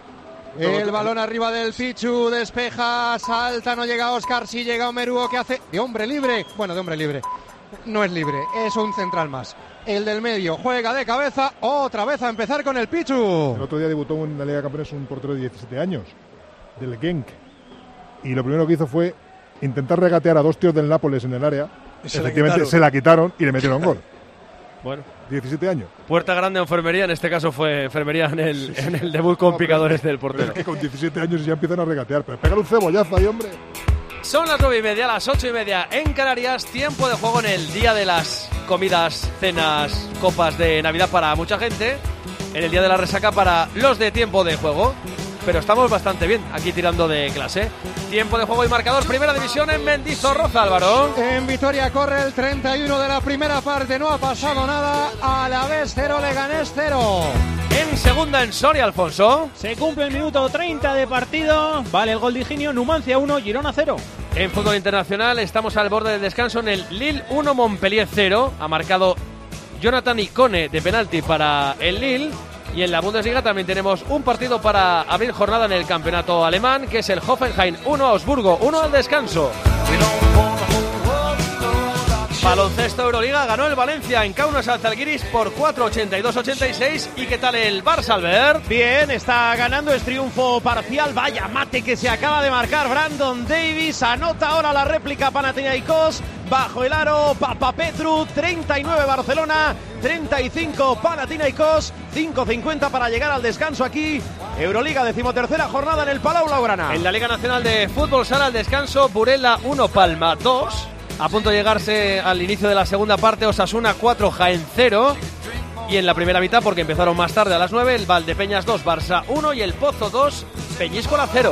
El balón arriba del Pichu, despeja, salta, no llega Óscar, sí llega Omeruo, que hace de hombre libre. Bueno, de hombre libre. No es libre, es un central más. El del medio juega de cabeza, otra vez a empezar con el Pichu. El otro día debutó en la Liga de Campeones un portero de 17 años, del Genk. Y lo primero que hizo fue intentar regatear a 2 tíos del Nápoles en el área. Efectivamente se la quitaron y le metieron gol. Bueno, 17 años. Puerta grande o enfermería, en este caso fue enfermería en el debut con picadores del portero. Es que con 17 años ya empiezan a regatear, pero pégale un cebollazo ahí, hombre. Son las 9:30, las 8:30 en Canarias, tiempo de juego en el día de las comidas, cenas, copas de Navidad para mucha gente, en el día de la resaca para los de tiempo de juego. Pero estamos bastante bien aquí tirando de clase. Tiempo de juego y marcador, primera división en Mendizorroza, Álvaro. En Vitoria corre el 31 de la primera parte, no ha pasado nada. Alavés 0, Leganés 0. En segunda en Soria, Alfonso. Se cumple el minuto 30 de partido. Vale el gol de Higinio, Numancia 1, Girona 0. En fútbol internacional estamos al borde del descanso en el Lille 1, Montpellier 0. Ha marcado Jonathan Icone de penalti para el Lille. Y en la Bundesliga también tenemos un partido para abrir jornada en el campeonato alemán, que es el Hoffenheim 1, Augsburgo 1 al descanso. Baloncesto Euroliga, ganó el Valencia en Kaunas al Zalgiris por 4-82-86. ¿Y qué tal el Barça, Albert? Bien, está ganando, es triunfo parcial. Vaya mate que se acaba de marcar Brandon Davis. Anota ahora la réplica Panathinaikos. Bajo el aro, Papapetru, 39 Barcelona, 35 Panathinaikos, 5:50 para llegar al descanso aquí. Euroliga, 13ª jornada en el Palau Blaugrana. En la Liga Nacional de Fútbol sale al descanso Burela 1, Palma 2. A punto de llegarse al inicio de la segunda parte, Osasuna 4, Jaén 0. Y en la primera mitad, porque empezaron más tarde a las 9, el Valdepeñas 2, Barça 1 y el Pozo 2, Peñíscola 0.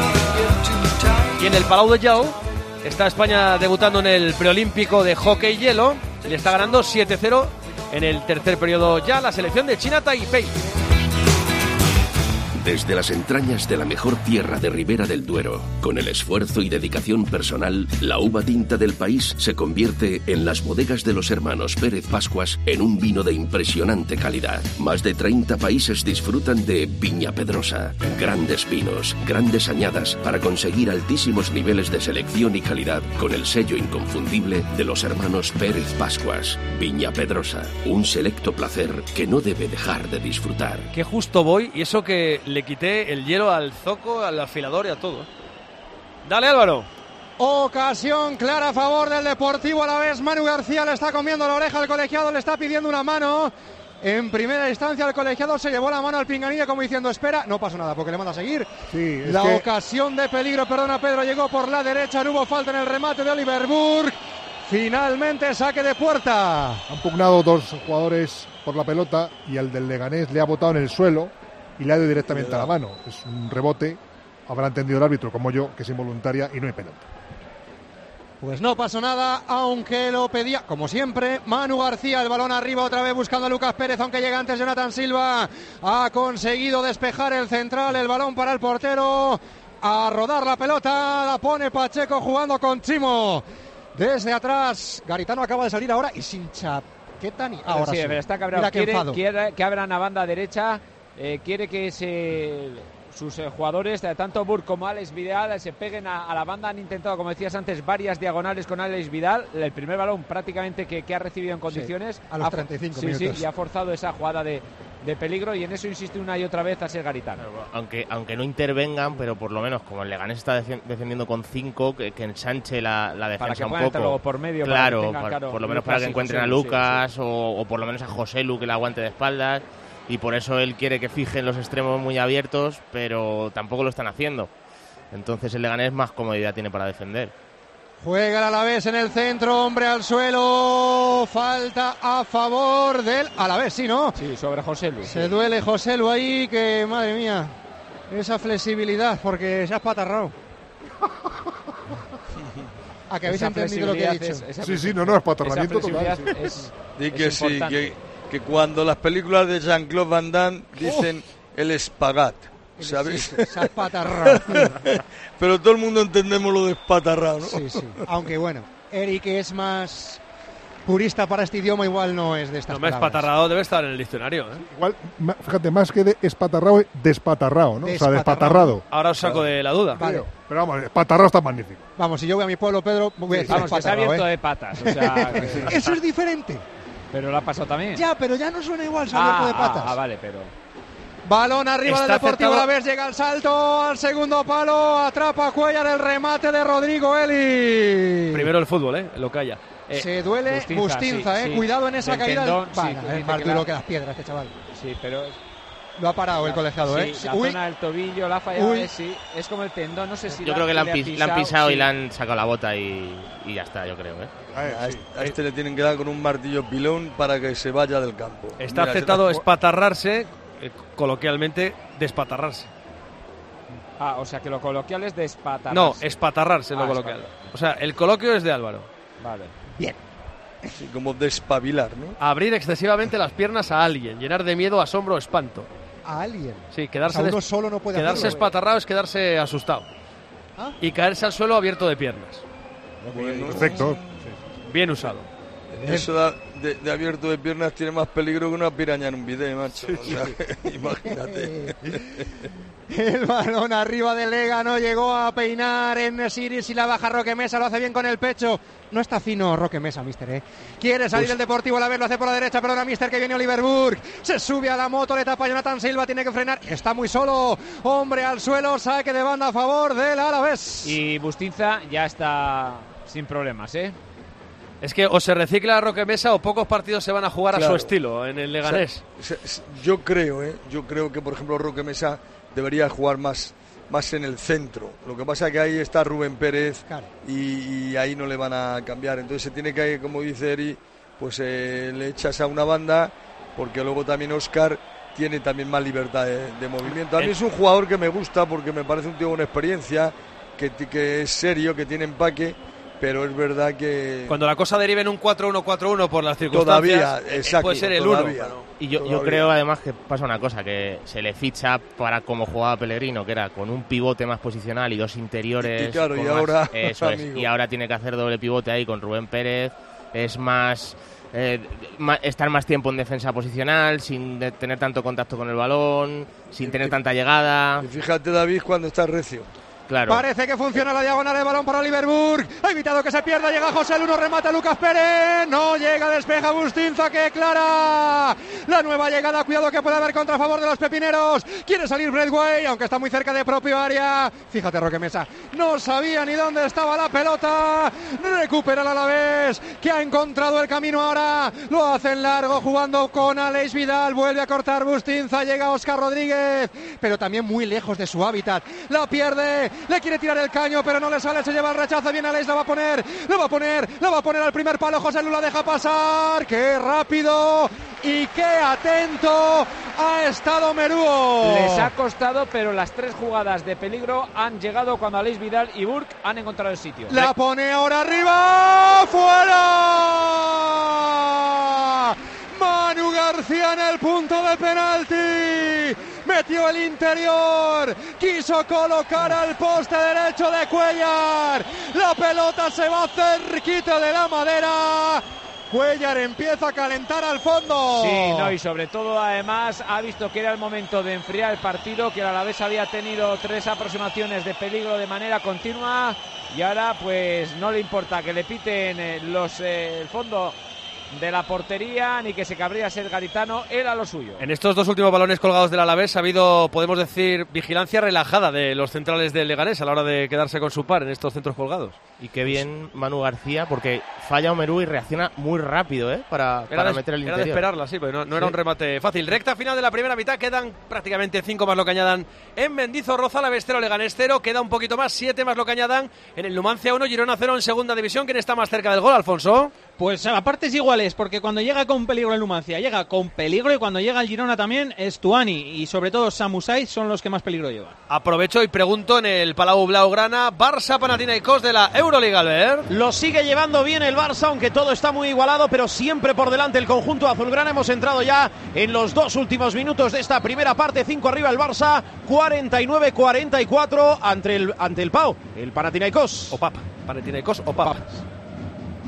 Y en el Palau de Jou está España debutando en el preolímpico de hockey hielo. Le está ganando 7-0 en el tercer periodo ya la selección de China Taipei. Desde las entrañas de la mejor tierra de Ribera del Duero, con el esfuerzo y dedicación personal, la uva tinta del país se convierte en las bodegas de los hermanos Pérez Pascuas en un vino de impresionante calidad. Más de 30 países disfrutan de Viña Pedrosa. Grandes vinos, grandes añadas para conseguir altísimos niveles de selección y calidad con el sello inconfundible de los hermanos Pérez Pascuas. Viña Pedrosa, un selecto placer que no debe dejar de disfrutar. Que justo voy, y eso que le quité el hielo al zoco, al afilador y a todo. Dale, Álvaro. Ocasión clara a favor del Deportivo Alavés. Manu García le está comiendo la oreja al colegiado, le está pidiendo una mano. En primera instancia el colegiado se llevó la mano al pinganillo como diciendo espera, no pasó nada porque le manda a seguir. Sí, la ocasión de peligro, perdona Pedro, llegó por la derecha, no hubo falta en el remate de Oliver Burke. Finalmente saque de puerta. Han pugnado 2 jugadores por la pelota y el del Leganés le ha botado en el suelo y le ha ido directamente a la mano. Es un rebote, habrá entendido el árbitro como yo, que es involuntaria y no hay penalti. Pues no pasó nada, aunque lo pedía, como siempre, Manu García, el balón arriba otra vez buscando a Lucas Pérez, aunque llega antes Jonathan Silva, ha conseguido despejar el central, el balón para el portero, a rodar la pelota, la pone Pacheco jugando con Chimo. Desde atrás, Garitano acaba de salir ahora y sin chaqueta ni... Ahora sí, sí. Pero está cabreado, quiere que abran a banda derecha. Quiere que sus jugadores, tanto Burke como Alex Vidal, se peguen a la banda. Han intentado, como decías antes, varias diagonales con Alex Vidal. El primer balón prácticamente que ha recibido en condiciones. Sí, a los 35 minutos. Sí, y ha forzado esa jugada de peligro y en eso insiste una y otra vez a ser Garitano. Aunque no intervengan, pero por lo menos como el Leganés está defendiendo con 5, que ensanche la defensa para que un poco. Luego por medio. Claro, por lo menos para que encuentren a Lucas o por lo menos a Joselu que le aguante de espaldas. Y por eso él quiere que fijen los extremos muy abiertos, pero tampoco lo están haciendo. Entonces el Leganés más comodidad tiene para defender. Juega el Alavés en el centro, hombre al suelo, falta a favor del Alavés, ¿sí, no? Sí, sobre Joselu. Se duele Joselu ahí, que madre mía, esa flexibilidad, porque se ha espatarrado. ¿A que habéis entendido lo que he dicho? Sí, no, espatarramiento total. Di que sí, que cuando las películas de Jean-Claude Van Damme dicen el espagat, ¿sabes? Sí, se ha espatarrado. Pero todo el mundo entendemos lo de espatarrado, ¿no? Sí. Aunque bueno, Eric es más purista para este idioma, igual no es de estas palabras. Espatarrado debe estar en el diccionario, ¿eh? Igual, fíjate, más que de espatarrado, despatarrado, ¿no? O sea, despatarrado. Ahora os saco de la duda. Vale. Pero vamos, espatarrado está magnífico. Vamos, si yo voy a mi pueblo, Pedro, voy a decir vamos, que está abierto de patas. O sea, eso es diferente. Pero lo ha pasado también. Ya, pero ya no suena igual, se ha abierto de patas. Vale, pero... Balón arriba del Deportivo acertado. Alavés, llega el salto al segundo palo, atrapa a Cuellar el remate de Rodrigo Eli. Primero el fútbol, lo calla. Se duele Bustinza, sí. cuidado en esa Del caída. tendón, es más duro que las piedras este chaval. Sí, pero... Lo ha parado el colegiado, la zona del tobillo la ha fallado, sí. Es como el tendón, no sé si... Yo creo que le han pisado y le han sacado la bota y ya está, yo creo, A este le tienen que dar con un martillo pilón para que se vaya del campo. Está aceptado espatarrarse, coloquialmente despatarrarse. O sea que lo coloquial es despatarrarse. No, espatarrarse lo coloquial. O sea, el coloquio es de Álvaro. Vale. Bien. Sí, como despabilar, ¿no? Abrir excesivamente las piernas a alguien, llenar de miedo, asombro o espanto. ¿A alguien? Sí, quedarse, uno solo no puede quedarse hacerlo. espatarrado es quedarse asustado. Y caerse al suelo abierto de piernas. Perfecto. Bien usado. Eso de abierto de piernas tiene más peligro que una piraña en un video, macho. O sea, imagínate. El balón arriba de Lega, no llegó a peinar en Siris y la baja Roque Mesa, lo hace bien con el pecho. No está fino Roque Mesa, mister, Quiere salir el Deportivo Alavés, lo hace por la derecha, pero ahora mister, que viene Oliver Burke. Se sube a la moto, le tapa a Jonathan Silva, tiene que frenar. Está muy solo, hombre al suelo, saque de banda a favor del Alavés. Y Bustinza ya está sin problemas, Es que o se recicla a Roque Mesa o pocos partidos se van a jugar a su estilo en el Leganés. Yo creo que, por ejemplo, Roque Mesa debería jugar más en el centro. Lo que pasa es que ahí está Rubén Pérez, claro, y ahí no le van a cambiar. Entonces se tiene que, como dice Eri, pues le echas a una banda, porque luego también Óscar tiene también más libertad de movimiento. A mí es un jugador que me gusta porque me parece un tío con experiencia, que es serio, que tiene empaque. Pero es verdad que... Cuando la cosa derive en un 4-1-4-1 por las circunstancias, todavía, exacto, puede ser el 1. ¿No? Y yo creo además que pasa una cosa, que se le ficha para como jugaba Pellegrino, que era con un pivote más posicional y dos interiores. Y claro, y más, ahora... Eso es, y ahora tiene que hacer doble pivote ahí con Rubén Pérez. Es más... estar más tiempo en defensa posicional, sin tener tanto contacto con el balón, sin tener tanta llegada. Y fíjate, David, cuando está recio. Claro. Parece que funciona la diagonal de balón para Oliver Burke. Ha evitado que se pierda. Llega José Luno, remata Lucas Pérez. No llega, despeja Bustinza, que clara. La nueva llegada, cuidado que puede haber contra favor de los pepineros. Quiere salir Bradway, aunque está muy cerca de propio área. Fíjate, Roque Mesa, no sabía ni dónde estaba la pelota. Recupera el Alavés, que ha encontrado el camino ahora. Lo hace en largo, jugando con Aleix Vidal. Vuelve a cortar Bustinza, llega Óscar Rodríguez, pero también muy lejos de su hábitat. La pierde. Le quiere tirar el caño, pero no le sale, se lleva el rechazo, viene Aleix, la va a poner al primer palo, José Lu la deja pasar, ¡qué rápido y qué atento ha estado Merúo! Les ha costado, pero las tres jugadas de peligro han llegado cuando Aleix Vidal y Burke han encontrado el sitio. La pone ahora arriba, ¡fuera! Manu García en el punto de penalti. Metió el interior, quiso colocar al poste derecho de Cuellar. La pelota se va cerquita de la madera. Cuellar empieza a calentar al fondo. Sí, no, y sobre todo además ha visto que era el momento de enfriar el partido, que el Alavés había tenido 3 aproximaciones de peligro de manera continua y ahora pues no le importa que le piten el fondo de la portería ni que se cabría ser Garitano, él a lo suyo. En estos dos últimos balones colgados del Alavés ha habido, podemos decir, vigilancia relajada de los centrales del Leganés a la hora de quedarse con su par en estos centros colgados. Y qué bien Manu García, porque falla Omerú y reacciona muy rápido para meter el interior. Era de esperarla, sí, pero no era un remate fácil. Recta final de la primera mitad, quedan prácticamente 5 más lo que añadan en Mendizorroza, Alavés 0, Leganés 0, queda un poquito más, 7 más lo que añadan en el Numancia 1, Girona 0 en segunda división. ¿Quién está más cerca del gol, Alfonso? Pues a partes iguales, porque cuando llega con peligro el Numancia, llega con peligro, y cuando llega el Girona también es Tuani y sobre todo Samu Saiz son los que más peligro llevan. Aprovecho y pregunto en el Palau Blaugrana, Barça Panathinaikos de la Euroliga, Albert. Lo sigue llevando bien el Barça, aunque todo está muy igualado, pero siempre por delante el conjunto azulgrana. Hemos entrado ya en los 2 últimos minutos de esta primera parte, 5 arriba el Barça, 49-44 ante el Pau, el Panathinaikos. O Pap, Panathinaikos o Pap.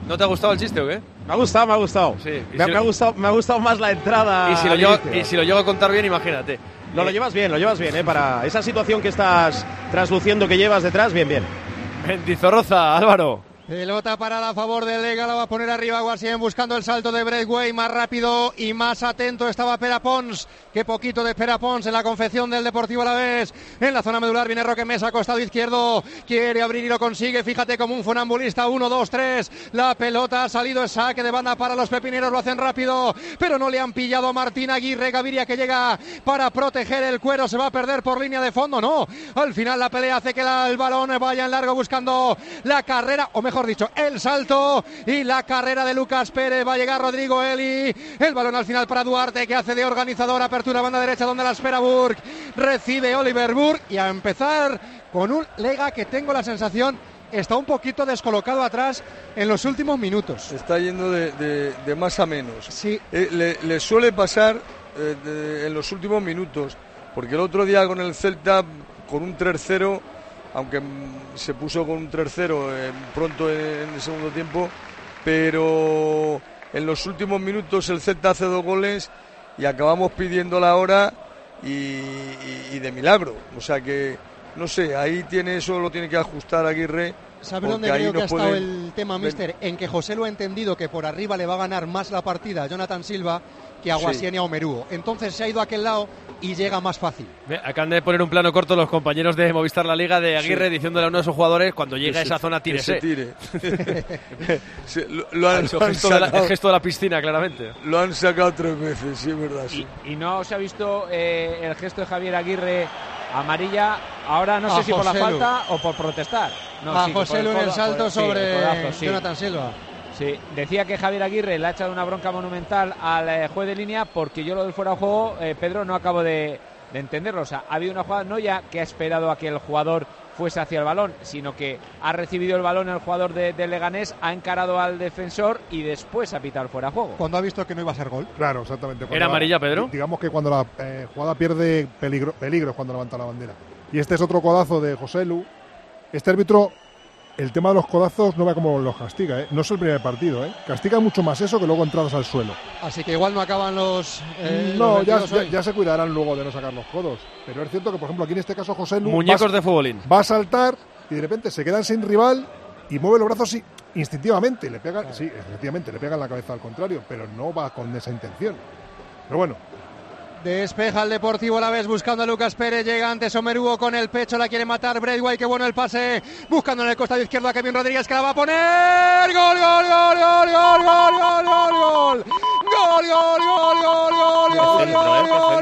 ¿No te ha gustado el chiste o qué? Me ha gustado. Sí. Me ha gustado más la entrada. Y si lo llego a contar bien, imagínate. No, lo llevas bien, para esa situación que estás trasluciendo, que llevas detrás, bien. Mendizorroza, Álvaro. Pelota parada a favor del Lega, la va a poner arriba Guasien buscando el salto de Braithwaite, más rápido y más atento estaba Pere Pons, qué poquito de Pere Pons en la confección del Deportivo Alavés, en la zona medular viene Roque Mesa, costado izquierdo, quiere abrir y lo consigue, fíjate como un funambulista, 1, 2, 3, la pelota ha salido, es saque de banda para los pepineros, lo hacen rápido, pero no le han pillado a Martín Aguirre, Gaviria que llega para proteger el cuero, se va a perder por línea de fondo, no, al final la pelea hace que el balón vaya en largo buscando la carrera, o mejor dicho, el salto y la carrera de Lucas Pérez, va a llegar Rodrigo Eli, el balón al final para Duarte que hace de organizador, apertura banda derecha donde la espera Burke, recibe Oliver Burke y a empezar con un Lega que tengo la sensación está un poquito descolocado atrás en los últimos minutos. Está yendo de más a menos. Sí. Le suele pasar en los últimos minutos, porque el otro día con el Celta, con un 3-0, aunque se puso con un 3-0 pronto en el segundo tiempo, pero en los últimos minutos el Celta hace 2 goles y acabamos pidiendo la hora y de milagro. O sea que, no sé, ahí eso lo tiene que ajustar Aguirre. ¿Sabe dónde creo que ha estado el tema, mister? En que José lo ha entendido que por arriba le va a ganar más la partida a Jonathan Silva que a Guasien y a Omeruo. Entonces se ha ido a aquel lado y llega más fácil. Acaban de poner un plano corto los compañeros de Movistar La Liga de Aguirre diciéndole a uno de sus jugadores cuando llega a esa zona tírese. Tire. El gesto de la piscina, claramente. Lo han sacado 3 veces, sí, es verdad. Sí. Y no se ha visto el gesto de Javier Aguirre amarilla, ahora no sé si por la falta o por protestar. No, a José Lu en el salto sobre Jonathan Silva. Sí, decía que Javier Aguirre le ha echado una bronca monumental al juez de línea porque yo lo del fuera de juego, Pedro, no acabo de entenderlo. O sea, ha habido una jugada no ya que ha esperado a que el jugador fuese hacia el balón, sino que ha recibido el balón el jugador de Leganés, ha encarado al defensor y después ha pitado el fuera de juego. Cuando ha visto que no iba a ser gol. Claro, exactamente. ¿Era amarilla, Pedro? Digamos que cuando la jugada pierde peligro es cuando levanta la bandera. Y este es otro codazo de José Lu. Este árbitro, el tema de los codazos no ve cómo los castiga, No es el primer partido, Castiga mucho más eso que luego entradas al suelo. Así que igual no acaban los... no, ya se cuidarán luego de no sacar los codos. Pero es cierto que, por ejemplo, aquí en este caso José Lu... Muñecos de futbolín. Va a saltar y de repente se quedan sin rival y mueve los brazos instintivamente. Le pega, sí, efectivamente, le pega en la cabeza al contrario, pero no va con esa intención. Pero bueno. Despeja el Deportivo Alavés buscando a Lucas Pérez, llega antes Omeruo con el pecho, la quiere matar Braithwaite, qué bueno el pase, buscando en el costado izquierdo a Kevin Rodríguez que la va a poner, gol, gol, gol, gol, gol, gol, gol, gol, gol, gol, gol, gol, gol, gol, gol,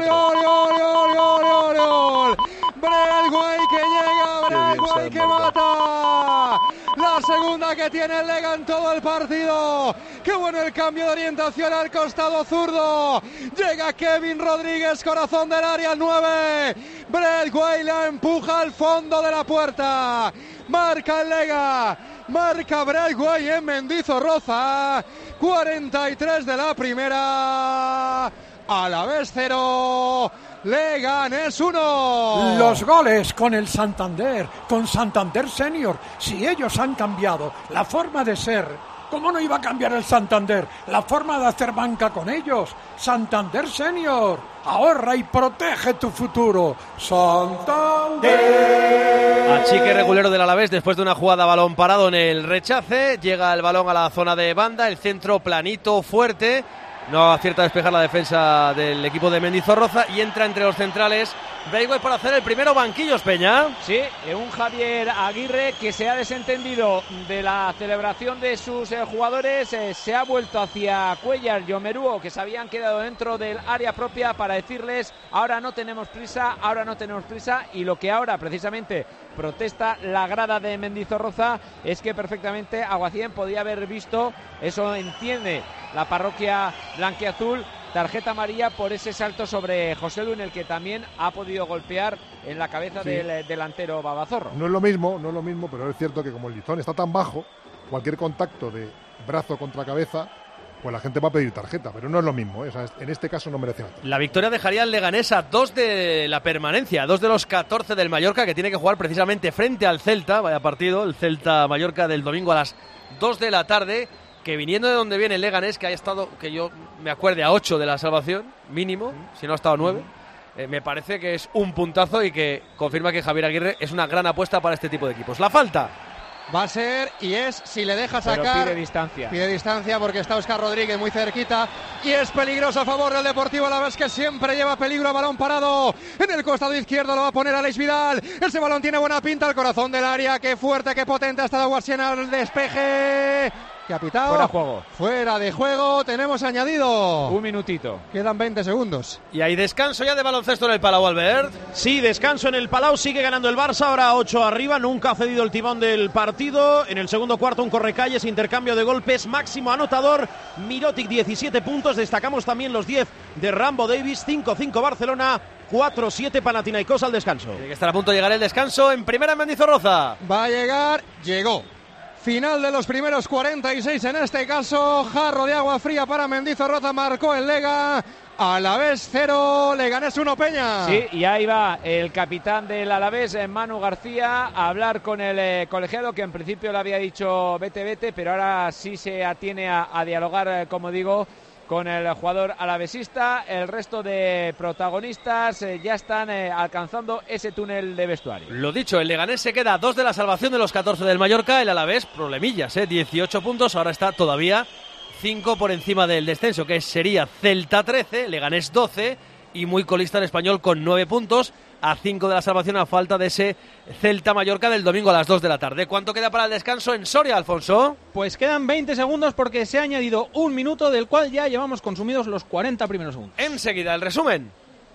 gol, gol, Braithwaite que llega, Braithwaite que mata, la segunda que tiene el Lega en todo el partido, qué bueno el cambio de orientación al costado zurdo, llega Kevin Rodríguez, corazón del área 9, Braithwaite la empuja al fondo de la puerta, marca el Lega, marca Braithwaite en Mendizorroza, 43 de la primera, Alavés 0, Leganés 1. Los goles con el Santander, con Santander Senior. Si ellos han cambiado la forma de ser, ¿cómo no iba a cambiar el Santander la forma de hacer banca con ellos? Santander Senior, ahorra y protege tu futuro. Santander. Achique regulero del Alavés después de una jugada a balón parado en el rechace. Llega el balón a la zona de banda, el centro planito, fuerte. No acierta a despejar la defensa del equipo de Mendizorroza y entra entre los centrales Braithwaite para hacer el primero. Banquillos, Peña. Sí, un Javier Aguirre que se ha desentendido de la celebración de sus jugadores, se ha vuelto hacia Cuellar y Omeruo, que se habían quedado dentro del área propia, para decirles ahora no tenemos prisa, y lo que ahora precisamente protesta la grada de Mendizorroza es que perfectamente Aguacien podía haber visto, eso entiende la parroquia blanquiazul, tarjeta amarilla por ese salto sobre José Lu, en el que también ha podido golpear en la cabeza del delantero Babazorro. No es lo mismo, pero es cierto que como el listón está tan bajo, cualquier contacto de brazo contra cabeza, pues la gente va a pedir tarjeta, pero no es lo mismo, O sea, en este caso no merece nada. La victoria dejaría al Leganés a 2 de la permanencia, 2 de los 14 del Mallorca, que tiene que jugar precisamente frente al Celta. Vaya partido, el Celta-Mallorca del domingo a las 2 de la tarde. que viniendo de donde viene el Leganés, que haya estado, que yo me acuerde, a 8 de la salvación, mínimo, si no ha estado a 9, me parece que es un puntazo y que confirma que Javier Aguirre es una gran apuesta para este tipo de equipos. La falta va a ser, y es, si le deja sacar... Pero pide distancia. Pide distancia porque está Óscar Rodríguez muy cerquita. Y es peligroso a favor del Deportivo Alavés, que siempre lleva peligro. Balón parado en el costado izquierdo, lo va a poner Aleix Vidal. Ese balón tiene buena pinta al corazón del área. Qué fuerte, qué potente ha estado Guarsiena al despeje. ¿Qué ha pitado? Fuera de juego. Fuera de juego, tenemos añadido. Un minutito. Quedan 20 segundos. Y hay descanso ya de baloncesto en el Palau, Albert. Sí, descanso en el Palau, sigue ganando el Barça, ahora 8 arriba, nunca ha cedido el timón del partido. En el segundo cuarto un correcalles, intercambio de golpes, máximo anotador, Mirotic 17 puntos, destacamos también los 10 de Rambo Davis, 5-5 Barcelona, 4-7 Panathinaikos al descanso. Tiene que estar a punto de llegar el descanso en primera en Mendizorroza. Va a llegar, llegó. Final de los primeros 46 en este caso. Jarro de agua fría para Mendizorroza, marcó el Lega. Alavés 0, Leganés 1, Peña. Sí, y ahí va el capitán del Alavés, Manu García, a hablar con el colegiado, que en principio le había dicho vete, pero ahora sí se atiene a dialogar, como digo, con el jugador alavesista. El resto de protagonistas ya están alcanzando ese túnel de vestuario. Lo dicho, el Leganés se queda a 2 de la salvación de los 14 del Mallorca. El Alavés, problemillas, 18 puntos, ahora está todavía 5 por encima del descenso, que sería Celta 13, Leganés 12 y muy colista el Español con 9 puntos, a 5 de la salvación a falta de ese Celta Mallorca del domingo a las 2 de la tarde. ¿Cuánto queda para el descanso en Soria, Alfonso? Pues quedan 20 segundos porque se ha añadido un minuto, del cual ya llevamos consumidos los 40 primeros segundos. Enseguida el resumen.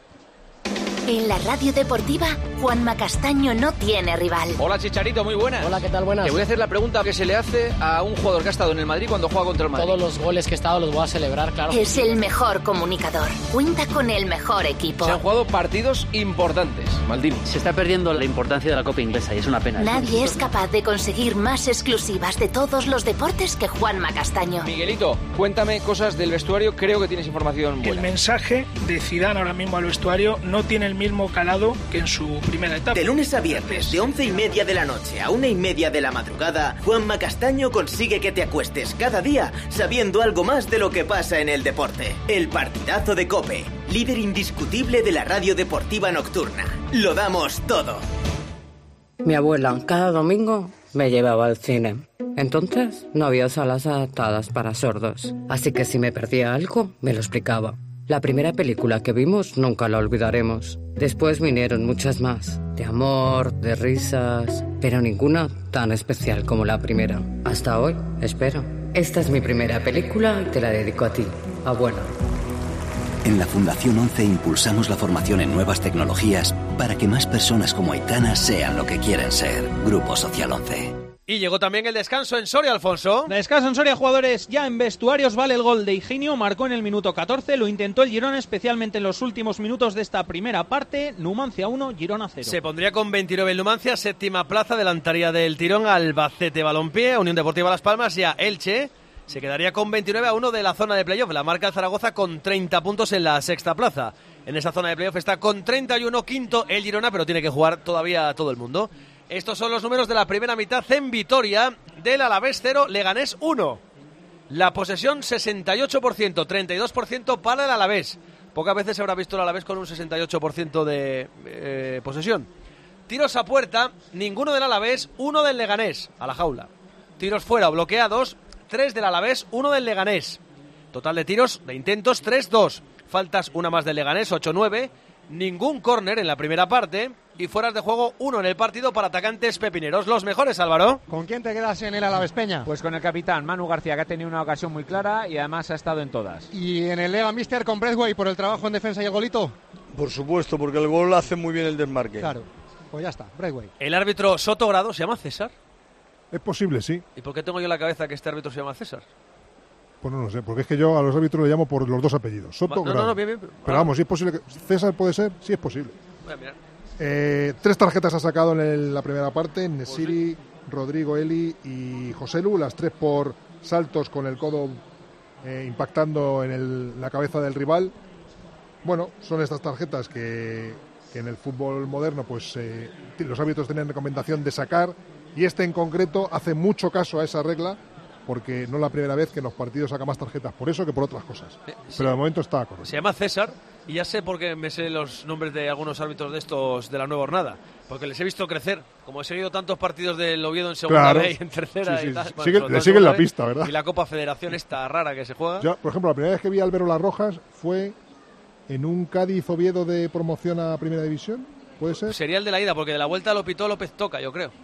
En la radio deportiva, Juanma Castaño no tiene rival. Hola Chicharito, muy buenas. Hola, ¿qué tal? Buenas. Te voy a hacer la pregunta que se le hace a un jugador que ha estado en el Madrid cuando juega contra el Madrid. Todos los goles que he estado los voy a celebrar, claro. Es el mejor comunicador. Cuenta con el mejor equipo. Se han jugado partidos importantes, Maldini. Se está perdiendo la importancia de la Copa Inglesa y es una pena. Nadie es capaz de conseguir más exclusivas de todos los deportes que Juanma Castaño. Miguelito, cuéntame cosas del vestuario, creo que tienes información buena. El mensaje de Zidane ahora mismo al vestuario no tiene el mismo calado que en su primera etapa. De lunes a viernes, de 11:30 de la noche a 1:30 de la madrugada, Juanma Castaño consigue que te acuestes cada día sabiendo algo más de lo que pasa en el deporte. El partidazo de COPE, líder indiscutible de la radio deportiva nocturna. Lo damos todo. Mi abuela cada domingo me llevaba al cine. Entonces no había salas adaptadas para sordos, así que si me perdía algo, me lo explicaba. La primera película que vimos nunca la olvidaremos. Después vinieron muchas más, de amor, de risas, pero ninguna tan especial como la primera. Hasta hoy, espero. Esta es mi primera película y te la dedico a ti, abuela. En la Fundación 11 impulsamos la formación en nuevas tecnologías para que más personas como Aitana sean lo que quieren ser. Grupo Social 11. Y llegó también el descanso en Soria, Alfonso. Descanso en Soria, jugadores ya en vestuarios. Vale el gol de Higinio, marcó en el minuto 14. Lo intentó el Girona, especialmente en los últimos minutos de esta primera parte. Numancia 1, Girona 0. Se pondría con 29 el Numancia, séptima plaza, adelantaría del tirón al Albacete Balompié, Unión Deportiva Las Palmas y a Elche. Se quedaría con 29 a 1 de la zona de playoff. La marca el Zaragoza con 30 puntos en la sexta plaza. En esa zona de playoff está con 31, quinto el Girona, pero tiene que jugar todavía todo el mundo. Estos son los números de la primera mitad en Vitoria. Del Alavés 0, Leganés 1. La posesión 68%, 32% para el Alavés. Pocas veces se habrá visto el Alavés con un 68% de posesión. Tiros a puerta, ninguno del Alavés, 1 del Leganés, a la jaula. Tiros fuera o bloqueados, 3 del Alavés, 1 del Leganés. Total de tiros, de intentos, 3-2. Faltas, una más del Leganés, 8-9. Ningún córner en la primera parte. Y fueras de juego, 1 en el partido para atacantes pepineros. Los mejores, Álvaro. ¿Con quién te quedas en el Alavés, Peña? Pues con el capitán Manu García, que ha tenido una ocasión muy clara y además ha estado en todas. ¿Y en el Lega Mister con Breathway por el trabajo en defensa y el golito? Por supuesto, porque el gol hace muy bien el desmarque. Claro, pues ya está, Breathway. El árbitro Sotogrado, ¿se llama César? Es posible, sí. ¿Y por qué tengo yo en la cabeza que este árbitro se llama César? Pues no lo sé, porque es que yo a los árbitros le llamo por los dos apellidos. Soto, no, bien. Pero vamos, si es posible que César puede ser, sí es posible. Voy a mirar. 3 tarjetas ha sacado en la primera parte, Nesiri, Rodrigo, Eli y Joselu, las 3 por saltos con el codo impactando en la cabeza del rival. Bueno, son estas tarjetas que en el fútbol moderno pues los árbitros tienen recomendación de sacar, y este en concreto hace mucho caso a esa regla porque no es la primera vez que en los partidos saca más tarjetas por eso que por otras cosas. Pero de momento está correcto. Se llama César y ya sé por qué me sé los nombres de algunos árbitros de estos de la nueva jornada, porque les he visto crecer. Como he seguido tantos partidos del Oviedo en segunda B y en tercera y tal. Le siguen la pista, ¿verdad? Y la Copa Federación esta rara que se juega. Yo, por ejemplo, la primera vez que vi a Álvaro Las Rojas fue en un Cádiz-Oviedo de promoción a Primera División, ¿puede ser? Sería el de la ida, porque de la vuelta lo pitó López Toca, yo creo.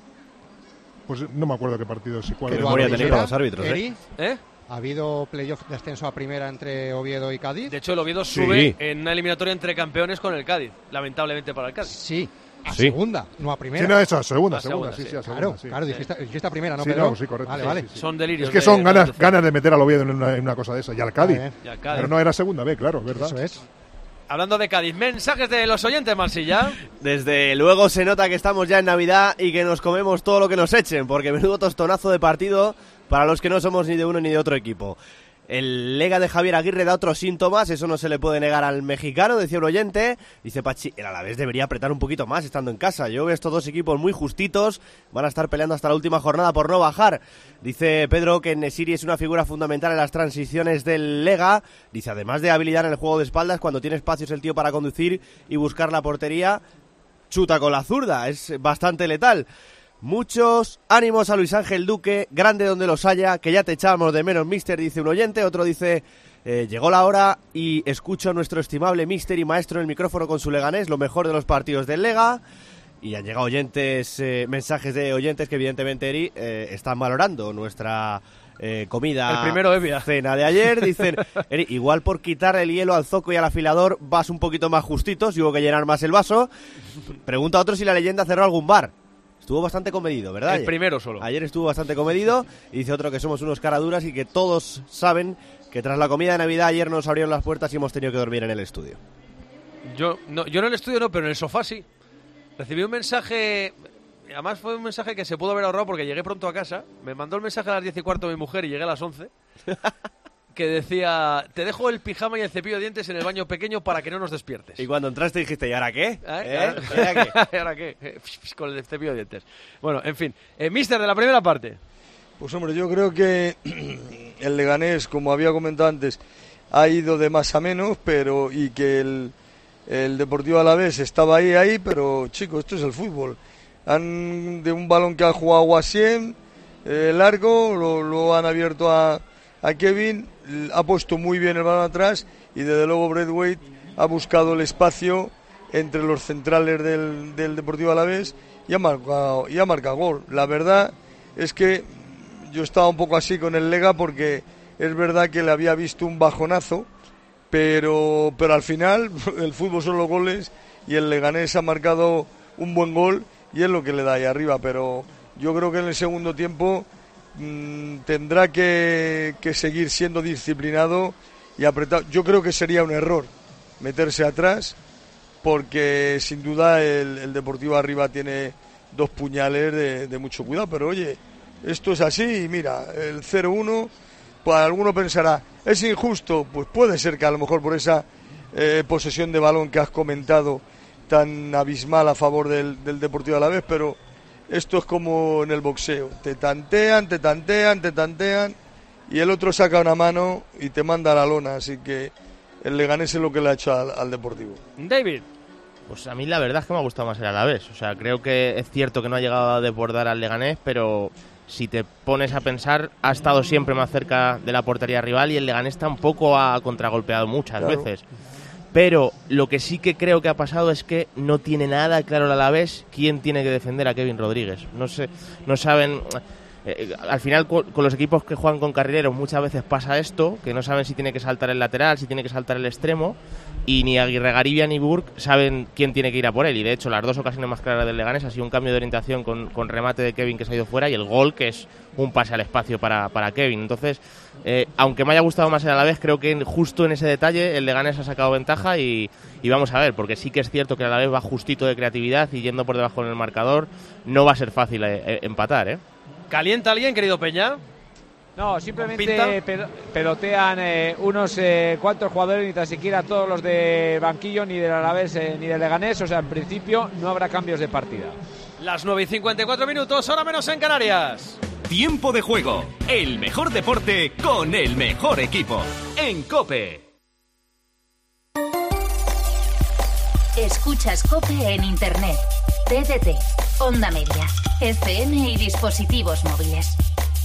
Pues no me acuerdo qué partido es y cuál. ¿Qué memoria tenéis para los árbitros, ¿Eh? ¿Ha habido playoff de ascenso a primera entre Oviedo y Cádiz? De hecho, el Oviedo sube en una eliminatoria entre campeones con el Cádiz, lamentablemente para el Cádiz. Sí. A segunda, no a primera. Sí, no, eso, a segunda, sí. Claro, dijiste a primera, ¿no, sí, Pedro? no, sí, correcto. Vale. Sí. Son delirios. Es que son ganas de meter al Oviedo en una cosa de esa, y al Cádiz. Pero no era segunda B, claro, ¿verdad? Eso es. Hablando de Cádiz, mensajes de los oyentes, Marsilla. Desde luego se nota que estamos ya en Navidad y que nos comemos todo lo que nos echen, porque menudo tostonazo de partido para los que no somos ni de uno ni de otro equipo. El Lega de Javier Aguirre da otros síntomas, eso no se le puede negar al mexicano, decía un oyente. Dice Pachi, el Alavés debería apretar un poquito más estando en casa. Yo veo estos dos equipos muy justitos, van a estar peleando hasta la última jornada por no bajar. Dice Pedro que Nesiri es una figura fundamental en las transiciones del Lega. Dice, además de habilidad en el juego de espaldas, cuando tiene espacios el tío para conducir y buscar la portería, chuta con la zurda, es bastante letal. Muchos ánimos a Luis Ángel Duque, grande donde los haya, que ya te echábamos de menos, mister, dice un oyente. Otro dice, llegó la hora y escucho a nuestro estimable mister y maestro en el micrófono con su Leganés, lo mejor de los partidos del Lega. Y han llegado mensajes de oyentes que evidentemente, Eri, están valorando nuestra comida, el primero cena de ayer. Dicen, Eri, igual por quitar el hielo al zoco y al afilador vas un poquito más justitos y hubo que llenar más el vaso. Pregunta a otro si la leyenda cerró algún bar. Estuvo bastante comedido, ¿verdad? El primero solo. Ayer estuvo bastante comedido y dice otro que somos unos caraduras y que todos saben que tras la comida de Navidad ayer nos abrieron las puertas y hemos tenido que dormir en el estudio. Yo en el estudio no, pero en el sofá sí. Recibí un mensaje, además fue un mensaje que se pudo haber ahorrado porque llegué pronto a casa. Me mandó el mensaje a las 10:15 mi mujer y llegué a las 11. Que decía, te dejo el pijama y el cepillo de dientes en el baño pequeño para que no nos despiertes. Y cuando entraste dijiste, ¿y ahora qué? ¿Y ahora qué? Con el cepillo de dientes. Bueno, en fin. Mister, de la primera parte. Pues hombre, yo creo que el Leganés, como había comentado antes, ha ido de más a menos, pero y que el Deportivo Alavés estaba ahí, pero chicos, esto es el fútbol. De un balón que ha jugado Guasien, largo, lo han abierto a Kevin, ha puesto muy bien el balón atrás y desde luego Braithwaite ha buscado el espacio entre los centrales del Deportivo Alavés y ha marcado gol. La verdad es que yo estaba un poco así con el Lega porque es verdad que le había visto un bajonazo, pero al final el fútbol son los goles y el Leganés ha marcado un buen gol y es lo que le da ahí arriba, pero yo creo que en el segundo tiempo tendrá que seguir siendo disciplinado y apretado. Yo creo que sería un error meterse atrás porque sin duda el Deportivo arriba tiene dos puñales de mucho cuidado, pero oye, esto es así y mira, el 0-1, pues alguno pensará, es injusto, pues puede ser que a lo mejor por esa posesión de balón que has comentado tan abismal a favor del Deportivo Alavés, pero esto es como en el boxeo, te tantean y el otro saca una mano y te manda a la lona, así que el Leganés es lo que le ha hecho al Deportivo. David. Pues a mí la verdad es que me ha gustado más el Alavés, o sea, creo que es cierto que no ha llegado a desbordar al Leganés, pero si te pones a pensar, ha estado siempre más cerca de la portería rival y el Leganés tampoco ha contragolpeado muchas veces. Pero lo que sí que creo que ha pasado es que no tiene nada claro el Alavés quién tiene que defender a Kevin Rodríguez. No saben. Al final, con los equipos que juegan con carrileros muchas veces pasa esto, que no saben si tiene que saltar el lateral, si tiene que saltar el extremo, y ni Aguirre Garibia ni Burke saben quién tiene que ir a por él. Y de hecho, las dos ocasiones más claras del Leganés ha sido un cambio de orientación con remate de Kevin que se ha ido fuera y el gol que es un pase al espacio para Kevin. Entonces, aunque me haya gustado más el Alavés, creo que justo en ese detalle el Leganés ha sacado ventaja y vamos a ver, porque sí que es cierto que el Alavés va justito de creatividad y yendo por debajo en el marcador no va a ser fácil empatar, ¿eh? ¿Calienta alguien, querido Peña? No, simplemente pelotean unos cuantos jugadores, ni tan siquiera todos los de banquillo, ni del Alavés ni del Leganés. O sea, en principio no habrá cambios de partida. Las 9:54 minutos, hora menos en Canarias. Tiempo de Juego, el mejor deporte con el mejor equipo. En COPE. Escuchas COPE en Internet, TDT, Onda Media, FM y dispositivos móviles.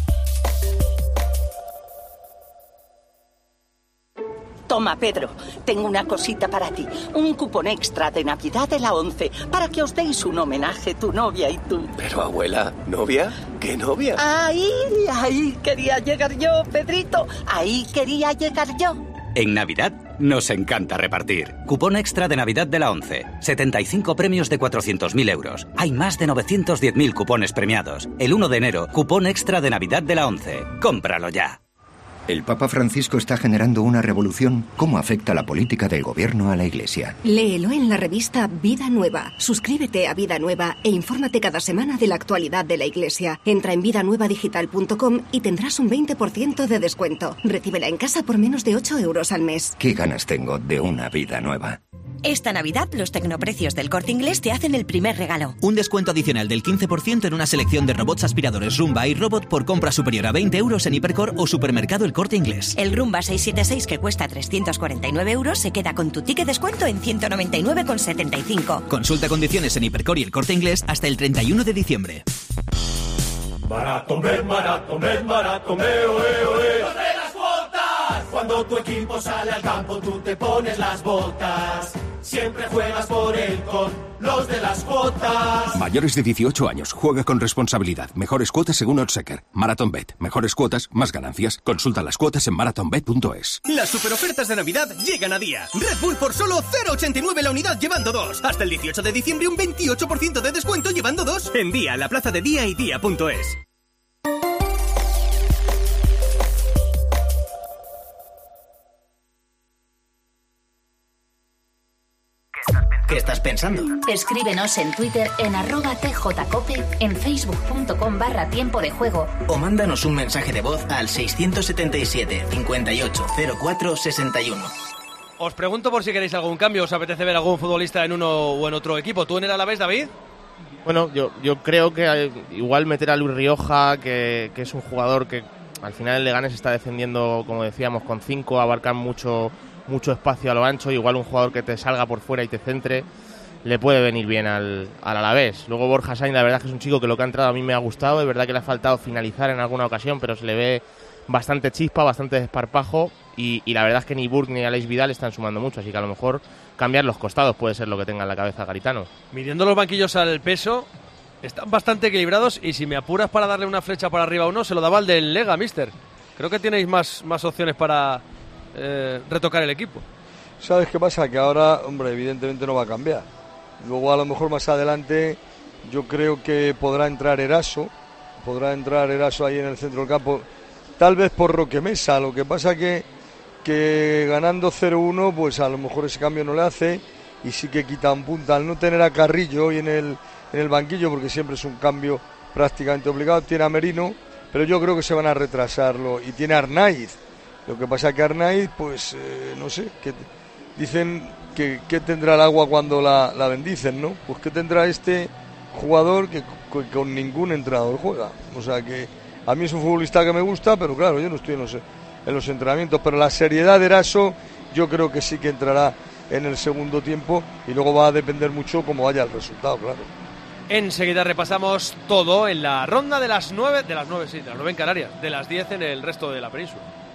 Toma, Pedro, tengo una cosita para ti. Un cupón extra de Navidad de la 11 para que os deis un homenaje, tu novia y tú. Pero, abuela, ¿novia? ¿Qué novia? Ahí quería llegar yo, Pedrito. Ahí quería llegar yo. En Navidad nos encanta repartir. Cupón extra de Navidad de la 11. 75 premios de 400.000 euros. Hay más de 910.000 cupones premiados. El 1 de enero, cupón extra de Navidad de la 11. Cómpralo ya. El Papa Francisco está generando una revolución. ¿Cómo afecta la política del gobierno a la Iglesia? Léelo en la revista Vida Nueva. Suscríbete a Vida Nueva e infórmate cada semana de la actualidad de la Iglesia. Entra en vidanuevadigital.com y tendrás un 20% de descuento. Recíbela en casa por menos de 8 euros al mes. ¿Qué ganas tengo de una vida nueva? Esta Navidad, los tecnoprecios del Corte Inglés te hacen el primer regalo. Un descuento adicional del 15% en una selección de robots aspiradores Rumba y Robot por compra superior a 20 euros en Hipercor o Supermercado El Corte Inglés. El Rumba 676, que cuesta 349 euros, se queda con tu ticket descuento en 199,75. Consulta condiciones en Hipercor y El Corte Inglés hasta el 31 de diciembre. Maratón, maratón, maratón, oe. ¡Los de las botas! Cuando tu equipo sale al campo, tú te pones las botas. Siempre juegas por él con los de las cuotas. Mayores de 18 años. Juega con responsabilidad. Mejores cuotas según Oddschecker. MarathonBet. Mejores cuotas, más ganancias. Consulta las cuotas en marathonbet.es. Las superofertas de Navidad llegan a Día. Red Bull por solo 0,89 la unidad llevando 2. Hasta el 18 de diciembre un 28% de descuento llevando 2. En Día, la plaza de Día y Día.es. ¿Qué estás pensando? Escríbenos en Twitter en @tjcope, en facebook.com/tiempo de juego. O mándanos un mensaje de voz al 677 58 04 61. Os pregunto por si queréis algún cambio, os apetece ver algún futbolista en uno o en otro equipo. ¿Tú en el Alavés, David? Bueno, yo creo que igual meter a Luis Rioja, que es un jugador que al final el Leganés está defendiendo, como decíamos, con 5, abarcan mucho espacio a lo ancho. Igual un jugador que te salga por fuera y te centre le puede venir bien al Alavés. Luego Borja Sainz, la verdad es que es un chico que lo que ha entrado a mí me ha gustado. Es verdad que le ha faltado finalizar en alguna ocasión, pero se le ve bastante chispa, bastante desparpajo, y la verdad es que ni Burke ni Aleix Vidal están sumando mucho, así que a lo mejor cambiar los costados puede ser lo que tenga en la cabeza Garitano. Midiendo los banquillos al peso, están bastante equilibrados, y si me apuras para darle una flecha para arriba a uno, se lo daba al del Lega, mister. Creo que tenéis más opciones para retocar el equipo. ¿Sabes qué pasa? Que ahora, hombre, evidentemente no va a cambiar. Luego a lo mejor más adelante yo creo que podrá entrar Eraso ahí en el centro del campo, tal vez por Roque Mesa. Lo que pasa que ganando 0-1 pues a lo mejor ese cambio no le hace, y sí que quita un punta al no tener a Carrillo hoy en el banquillo, porque siempre es un cambio prácticamente obligado. Tiene a Merino, pero yo creo que se van a retrasarlo, y tiene a Arnaiz. Lo que pasa que Arnaiz, pues no sé, que dicen que tendrá el agua cuando la bendicen, ¿no? Pues que tendrá este jugador que con ningún entrenador juega. O sea que a mí es un futbolista que me gusta, pero claro, yo no estoy en los entrenamientos. Pero la seriedad de Eraso yo creo que sí que entrará en el segundo tiempo, y luego va a depender mucho cómo vaya el resultado, claro. Enseguida repasamos todo en la ronda de las 9 en Canarias, de las 10 en el resto de la península.